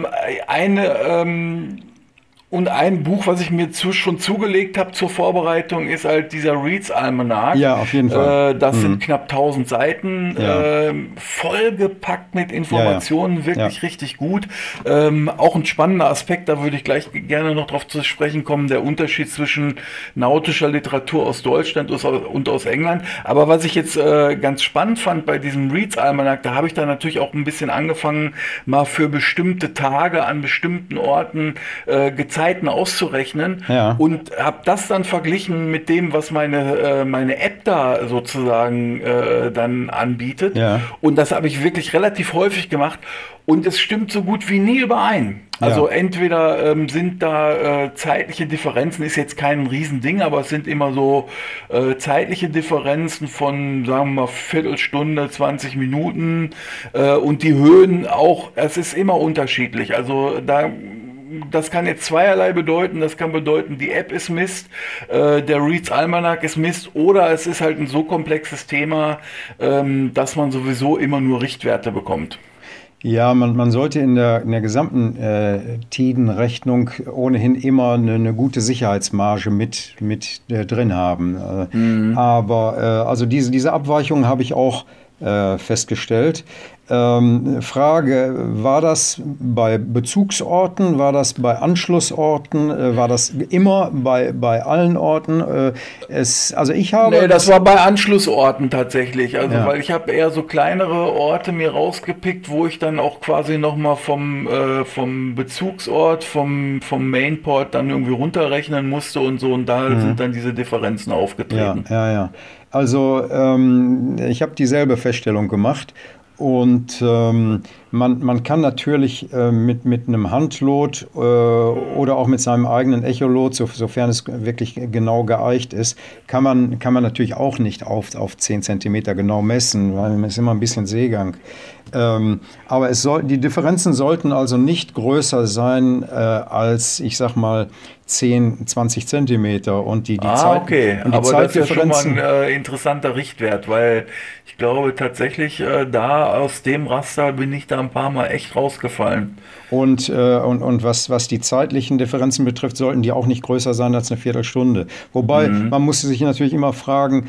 ein Buch, was ich mir schon zugelegt habe zur Vorbereitung, ist halt dieser Reed's Almanac. Ja, auf jeden Fall. Das sind knapp 1000 Seiten, vollgepackt mit Informationen, wirklich richtig gut. Auch ein spannender Aspekt, da würde ich gleich gerne noch drauf zu sprechen kommen, der Unterschied zwischen nautischer Literatur aus Deutschland und aus England. Aber was ich jetzt ganz spannend fand bei diesem Reed's Almanac, da habe ich dann natürlich auch ein bisschen angefangen, mal für bestimmte Tage an bestimmten Orten Zeiten auszurechnen und habe das dann verglichen mit dem, was meine App da sozusagen dann anbietet. Und das habe ich wirklich relativ häufig gemacht und es stimmt so gut wie nie überein. Also entweder sind da zeitliche Differenzen, ist jetzt kein Riesending, aber es sind immer so zeitliche Differenzen von, sagen wir mal, Viertelstunde, 20 Minuten und die Höhen auch, es ist immer unterschiedlich. Also das kann jetzt zweierlei bedeuten. Das kann bedeuten, die App ist Mist, der Reed's Almanac ist Mist, oder es ist halt ein so komplexes Thema, dass man sowieso immer nur Richtwerte bekommt. Ja, man sollte in der gesamten Tidenrechnung ohnehin immer eine gute Sicherheitsmarge mit drin haben. Aber also diese Abweichung habe ich auch festgestellt. Frage, war das bei Bezugsorten, war das bei Anschlussorten, war das immer bei allen Orten? Das war bei Anschlussorten tatsächlich, weil ich habe eher so kleinere Orte mir rausgepickt, wo ich dann auch quasi nochmal vom Bezugsort, vom Mainport dann irgendwie runterrechnen musste und so, und da sind dann diese Differenzen aufgetreten. Ja. Also ich habe dieselbe Feststellung gemacht. Und man kann natürlich mit einem Handlot oder auch mit seinem eigenen Echolot, sofern es wirklich genau geeicht ist, kann man natürlich auch nicht auf 10 Zentimeter genau messen, weil es ist immer ein bisschen Seegang. Aber die Differenzen sollten also nicht größer sein als, ich sag mal, 10, 20 Zentimeter. Und die Zeit, okay. Und die Aber das ist ja schon mal Zeitdifferenzen, ein interessanter Richtwert, weil ich glaube tatsächlich, da aus dem Raster bin ich da ein paar Mal echt rausgefallen. Und was die zeitlichen Differenzen betrifft, sollten die auch nicht größer sein als eine Viertelstunde. Wobei, man muss sich natürlich immer fragen,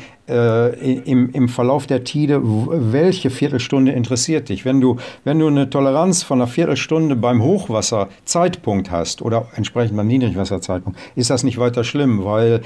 im Verlauf der Tide, welche Viertelstunde interessiert dich? Wenn du eine Toleranz von einer Viertelstunde beim Hochwasserzeitpunkt hast oder entsprechend beim Niedrigwasserzeitpunkt, ist das nicht weiter schlimm, weil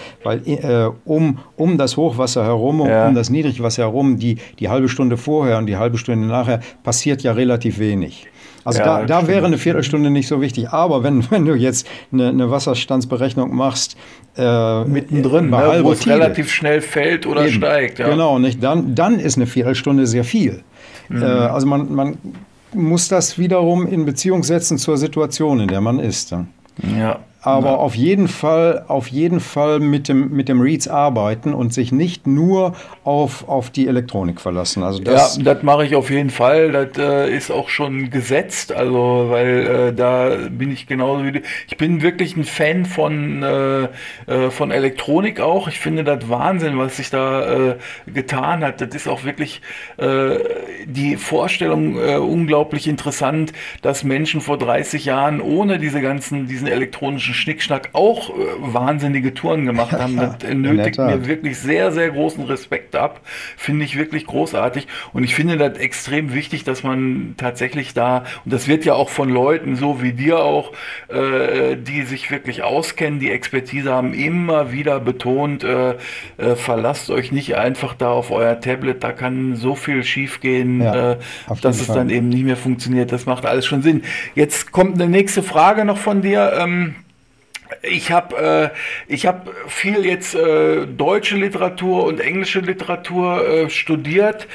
um das Hochwasser herum, um das Niedrigwasser herum, die halbe Stunde vorher und die halbe Stunde nachher passiert ja relativ wenig. Also da wäre eine Viertelstunde nicht so wichtig. Aber wenn du jetzt eine Wasserstandsberechnung machst, mittendrin, wo es relativ schnell fällt oder steigt. Ja. Genau, nicht? Dann ist eine Viertelstunde sehr viel. Also man muss das wiederum in Beziehung setzen zur Situation, in der man ist. Ja. Aber auf jeden Fall mit dem Reeds arbeiten und sich nicht nur auf die Elektronik verlassen. Also das mache ich auf jeden Fall. Das ist auch schon gesetzt. Also, weil da bin ich genauso wie du. Ich bin wirklich ein Fan von Elektronik auch. Ich finde das Wahnsinn, was sich da getan hat. Das ist auch wirklich die Vorstellung unglaublich interessant, dass Menschen vor 30 Jahren ohne diesen elektronischen Schnickschnack auch wahnsinnige Touren gemacht haben. Das nötigt mir wirklich sehr, sehr großen Respekt ab. Finde ich wirklich großartig. Und ich finde das extrem wichtig, dass man tatsächlich da, und das wird ja auch von Leuten, so wie dir auch, die sich wirklich auskennen, die Expertise haben, immer wieder betont, verlasst euch nicht einfach da auf euer Tablet, da kann so viel schief gehen, dass es dann eben nicht mehr funktioniert. Das macht alles schon Sinn. Jetzt kommt eine nächste Frage noch von dir. Ich habe viel jetzt deutsche Literatur und englische Literatur studiert.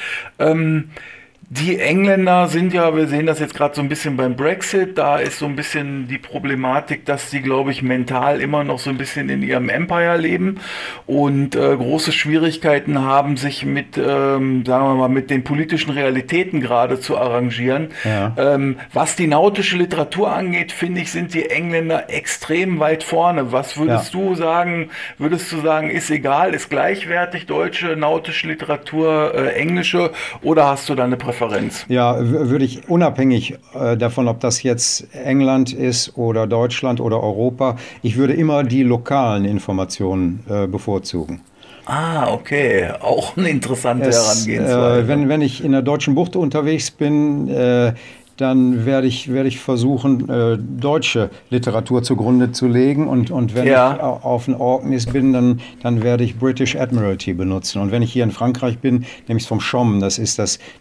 Die Engländer sind ja, wir sehen das jetzt gerade so ein bisschen beim Brexit, da ist so ein bisschen die Problematik, dass sie, glaube ich, mental immer noch so ein bisschen in ihrem Empire leben und große Schwierigkeiten haben, sich mit, sagen wir mal, mit den politischen Realitäten gerade zu arrangieren. Ja. Was die nautische Literatur angeht, finde ich, sind die Engländer extrem weit vorne. Was würdest du sagen? Würdest du sagen, ist egal, ist gleichwertig, deutsche nautische Literatur, englische, oder hast du da eine Präferenz? Ja, würde ich unabhängig davon, ob das jetzt England ist oder Deutschland oder Europa, ich würde immer die lokalen Informationen bevorzugen. Ah, okay. Auch eine interessante Herangehensweise. Wenn ich in der Deutschen Bucht unterwegs bin, dann werde ich versuchen, deutsche Literatur zugrunde zu legen. Und wenn ich auf den Orkneys bin, dann werde ich British Admiralty benutzen. Und wenn ich hier in Frankreich bin, nehme ich es vom CHOM. Das ist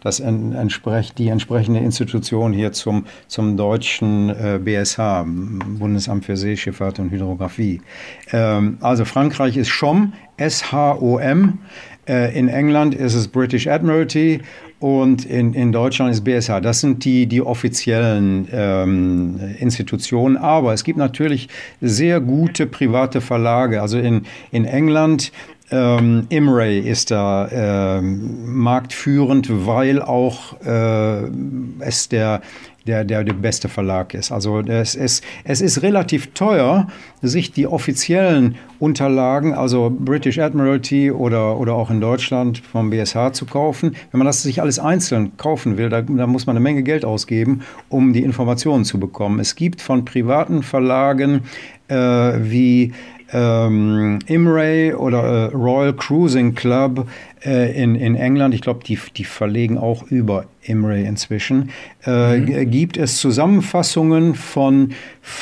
die entsprechende Institution hier zum deutschen BSH, Bundesamt für Seeschifffahrt und Hydrographie. Also Frankreich ist CHOM, SHOM. In England ist es British Admiralty. Und in Deutschland ist BSH. Das sind die offiziellen Institutionen. Aber es gibt natürlich sehr gute private Verlage. Also in England, Imray ist da marktführend, weil auch es der beste Verlag ist. Also es ist relativ teuer, sich die offiziellen Unterlagen, also British Admiralty oder auch in Deutschland vom BSH zu kaufen. Wenn man das sich alles einzeln kaufen will, da muss man eine Menge Geld ausgeben, um die Informationen zu bekommen. Es gibt von privaten Verlagen wie Imray oder Royal Cruising Club in England, ich glaube, die verlegen auch über Imray inzwischen, gibt es Zusammenfassungen von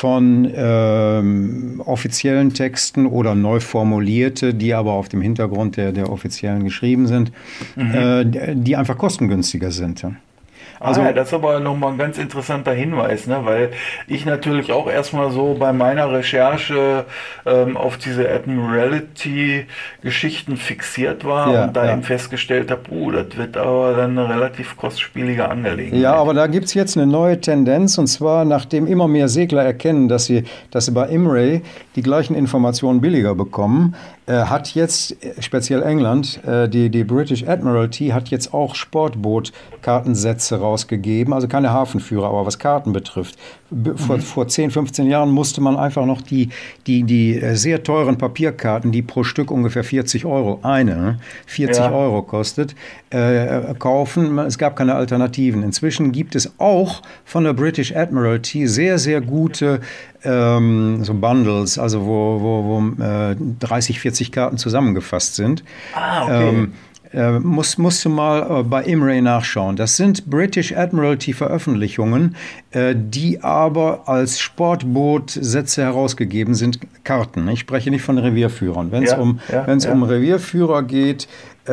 offiziellen Texten oder neu formulierte, die aber auf dem Hintergrund der offiziellen geschrieben sind, die einfach kostengünstiger sind. Also, das ist aber nochmal ein ganz interessanter Hinweis, ne? Weil ich natürlich auch erstmal so bei meiner Recherche auf diese Admiralty-Geschichten fixiert war und da eben festgestellt habe, das wird aber dann eine relativ kostspielige Angelegenheit. Ja, aber da gibt es jetzt eine neue Tendenz, und zwar nachdem immer mehr Segler erkennen, dass sie bei Imray die gleichen Informationen billiger bekommen, hat jetzt speziell England, die British Admiralty hat jetzt auch Sportbootkartensätze rausgegeben, also keine Hafenführer, aber was Karten betrifft. Vor 10, 15 Jahren musste man einfach noch die sehr teuren Papierkarten, die pro Stück ungefähr 40 Euro, 40 Euro kostet, kaufen. Es gab keine Alternativen. Inzwischen gibt es auch von der British Admiralty sehr, sehr gute so Bundles, also wo 30, 40 Karten zusammengefasst sind. Okay. Musst du mal bei Imray nachschauen. Das sind British Admiralty Veröffentlichungen, die aber als Sportbootsätze herausgegeben sind, Karten. Ich spreche nicht von Revierführern. Wenn es um Revierführer geht,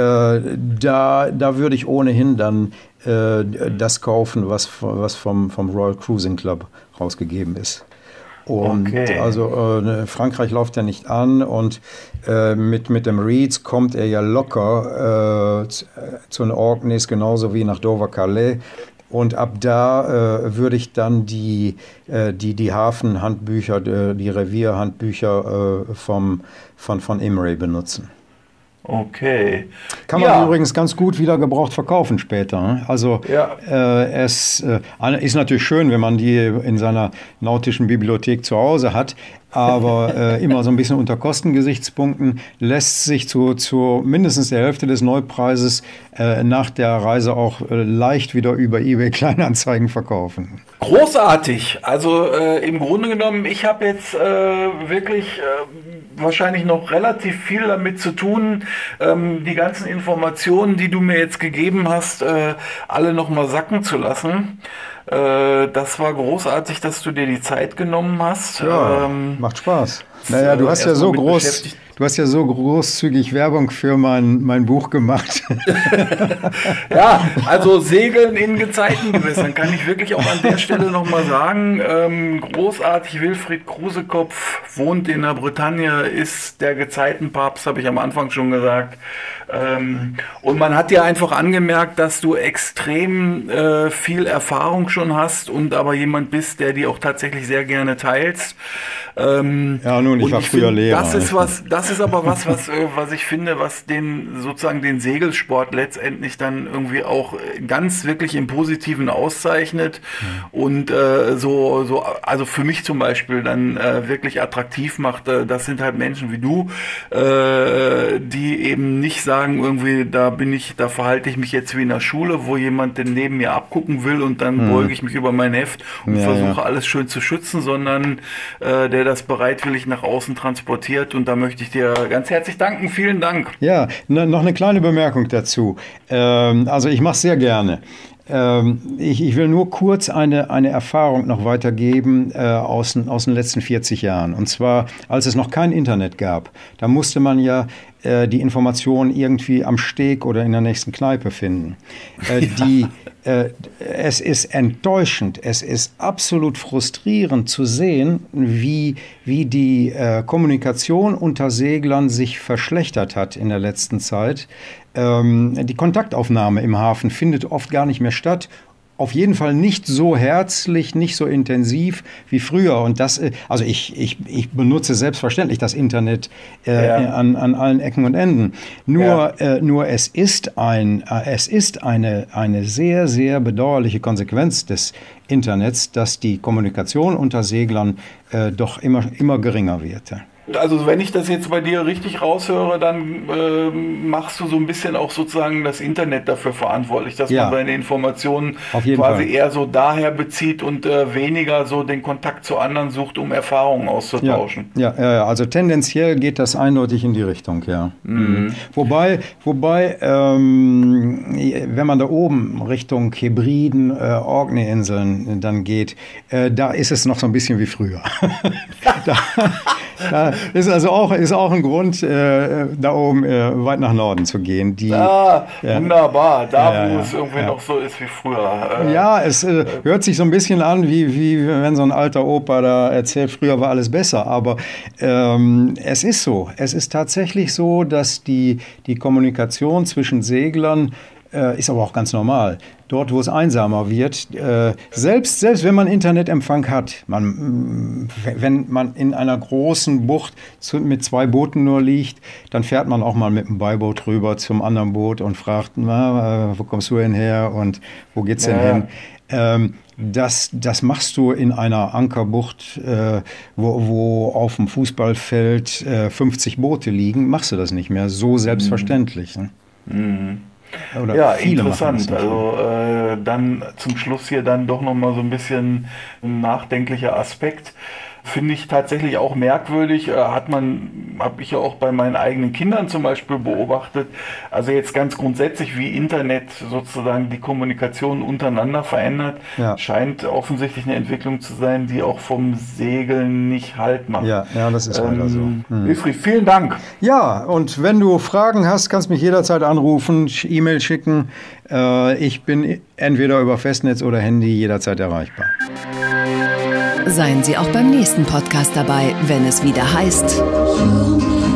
da würde ich ohnehin dann das kaufen, was vom Royal Cruising Club rausgegeben ist. Und also Frankreich läuft ja nicht an und mit dem Reeds kommt er ja locker zu den Orkneys, genauso wie nach Dover-Calais. Und ab da würde ich dann die Hafenhandbücher, die Revierhandbücher von Imray benutzen. Okay. Kann man übrigens ganz gut wieder gebraucht verkaufen später. Also es ist natürlich schön, wenn man die in seiner nautischen Bibliothek zu Hause hat, aber immer so ein bisschen unter Kostengesichtspunkten lässt sich zu mindestens der Hälfte des Neupreises nach der Reise auch leicht wieder über eBay Kleinanzeigen verkaufen. Großartig. Also im Grunde genommen, ich habe jetzt wirklich wahrscheinlich noch relativ viel damit zu tun, die ganzen Informationen, die du mir jetzt gegeben hast, alle nochmal sacken zu lassen. Das war großartig, dass du dir die Zeit genommen hast. Ja, macht Spaß. Naja, du hast ja so großzügig Werbung für mein Buch gemacht. Ja, also Segeln in Gezeitengewässern kann ich wirklich auch an der Stelle nochmal sagen. Großartig, Wilfried Krusekopf wohnt in der Bretagne, ist der Gezeitenpapst, habe ich am Anfang schon gesagt. Und man hat dir einfach angemerkt, dass du extrem viel Erfahrung schon hast und aber jemand bist, der die auch tatsächlich sehr gerne teilst. Ja, nun, ich war früher Lehrer. Das ist aber was ich finde, was den Segelsport letztendlich dann irgendwie auch ganz wirklich im Positiven auszeichnet und also für mich zum Beispiel dann wirklich attraktiv macht. Das sind halt Menschen wie du, die eben nicht sagen, irgendwie, da verhalte ich mich jetzt wie in der Schule, wo jemand den neben mir abgucken will und dann beuge ich mich über mein Heft und versuche alles schön zu schützen, sondern der das bereitwillig nach außen transportiert, und da möchte ich dir ganz herzlich danken. Vielen Dank. Ja, noch eine kleine Bemerkung dazu. Also ich mache es sehr gerne. Ich will nur kurz eine Erfahrung noch weitergeben aus den letzten 40 Jahren. Und zwar, als es noch kein Internet gab, da musste man ja die Informationen irgendwie am Steg oder in der nächsten Kneipe finden. Es ist enttäuschend, es ist absolut frustrierend zu sehen, wie die Kommunikation unter Seglern sich verschlechtert hat in der letzten Zeit. Die Kontaktaufnahme im Hafen findet oft gar nicht mehr statt. Auf jeden Fall nicht so herzlich, nicht so intensiv wie früher. Und das, also ich benutze selbstverständlich das Internet an allen Ecken und Enden. Nur es ist eine sehr, sehr bedauerliche Konsequenz des Internets, dass die Kommunikation unter Seglern doch immer geringer wird. Also wenn ich das jetzt bei dir richtig raushöre, dann machst du so ein bisschen auch sozusagen das Internet dafür verantwortlich, dass man seine Informationen quasi eher so daher bezieht und weniger so den Kontakt zu anderen sucht, um Erfahrungen auszutauschen. Ja, also tendenziell geht das eindeutig in die Richtung, ja. Mhm. Wobei, wenn man da oben Richtung Hebriden, Orkney-Inseln dann geht, da ist es noch so ein bisschen wie früher. Ist also auch ein Grund, da oben weit nach Norden zu gehen. Wunderbar, wo es irgendwie noch so ist wie früher. Ja, es hört sich so ein bisschen an, wie wenn so ein alter Opa da erzählt, früher war alles besser. Aber es ist so. Es ist tatsächlich so, dass die Kommunikation zwischen Seglern ist aber auch ganz normal. Dort, wo es einsamer wird, selbst wenn man Internetempfang hat, wenn man in einer großen Bucht mit 2 Booten nur liegt, dann fährt man auch mal mit dem Beiboot rüber zum anderen Boot und fragt, wo kommst du denn her und wo geht's denn hin? Das machst du in einer Ankerbucht, wo auf dem Fußballfeld 50 Boote liegen, machst du das nicht mehr so selbstverständlich. Ne? Mhm. Oder ja, viele interessant. Also dann zum Schluss hier dann doch nochmal so ein bisschen ein nachdenklicher Aspekt. Finde ich tatsächlich auch merkwürdig, habe ich ja auch bei meinen eigenen Kindern zum Beispiel beobachtet. Also jetzt ganz grundsätzlich, wie Internet sozusagen die Kommunikation untereinander verändert, scheint offensichtlich eine Entwicklung zu sein, die auch vom Segeln nicht Halt macht. Ja, das ist leider so. Wilfried, vielen Dank. Ja, und wenn du Fragen hast, kannst du mich jederzeit anrufen, E-Mail schicken. Ich bin entweder über Festnetz oder Handy jederzeit erreichbar. Seien Sie auch beim nächsten Podcast dabei, wenn es wieder heißt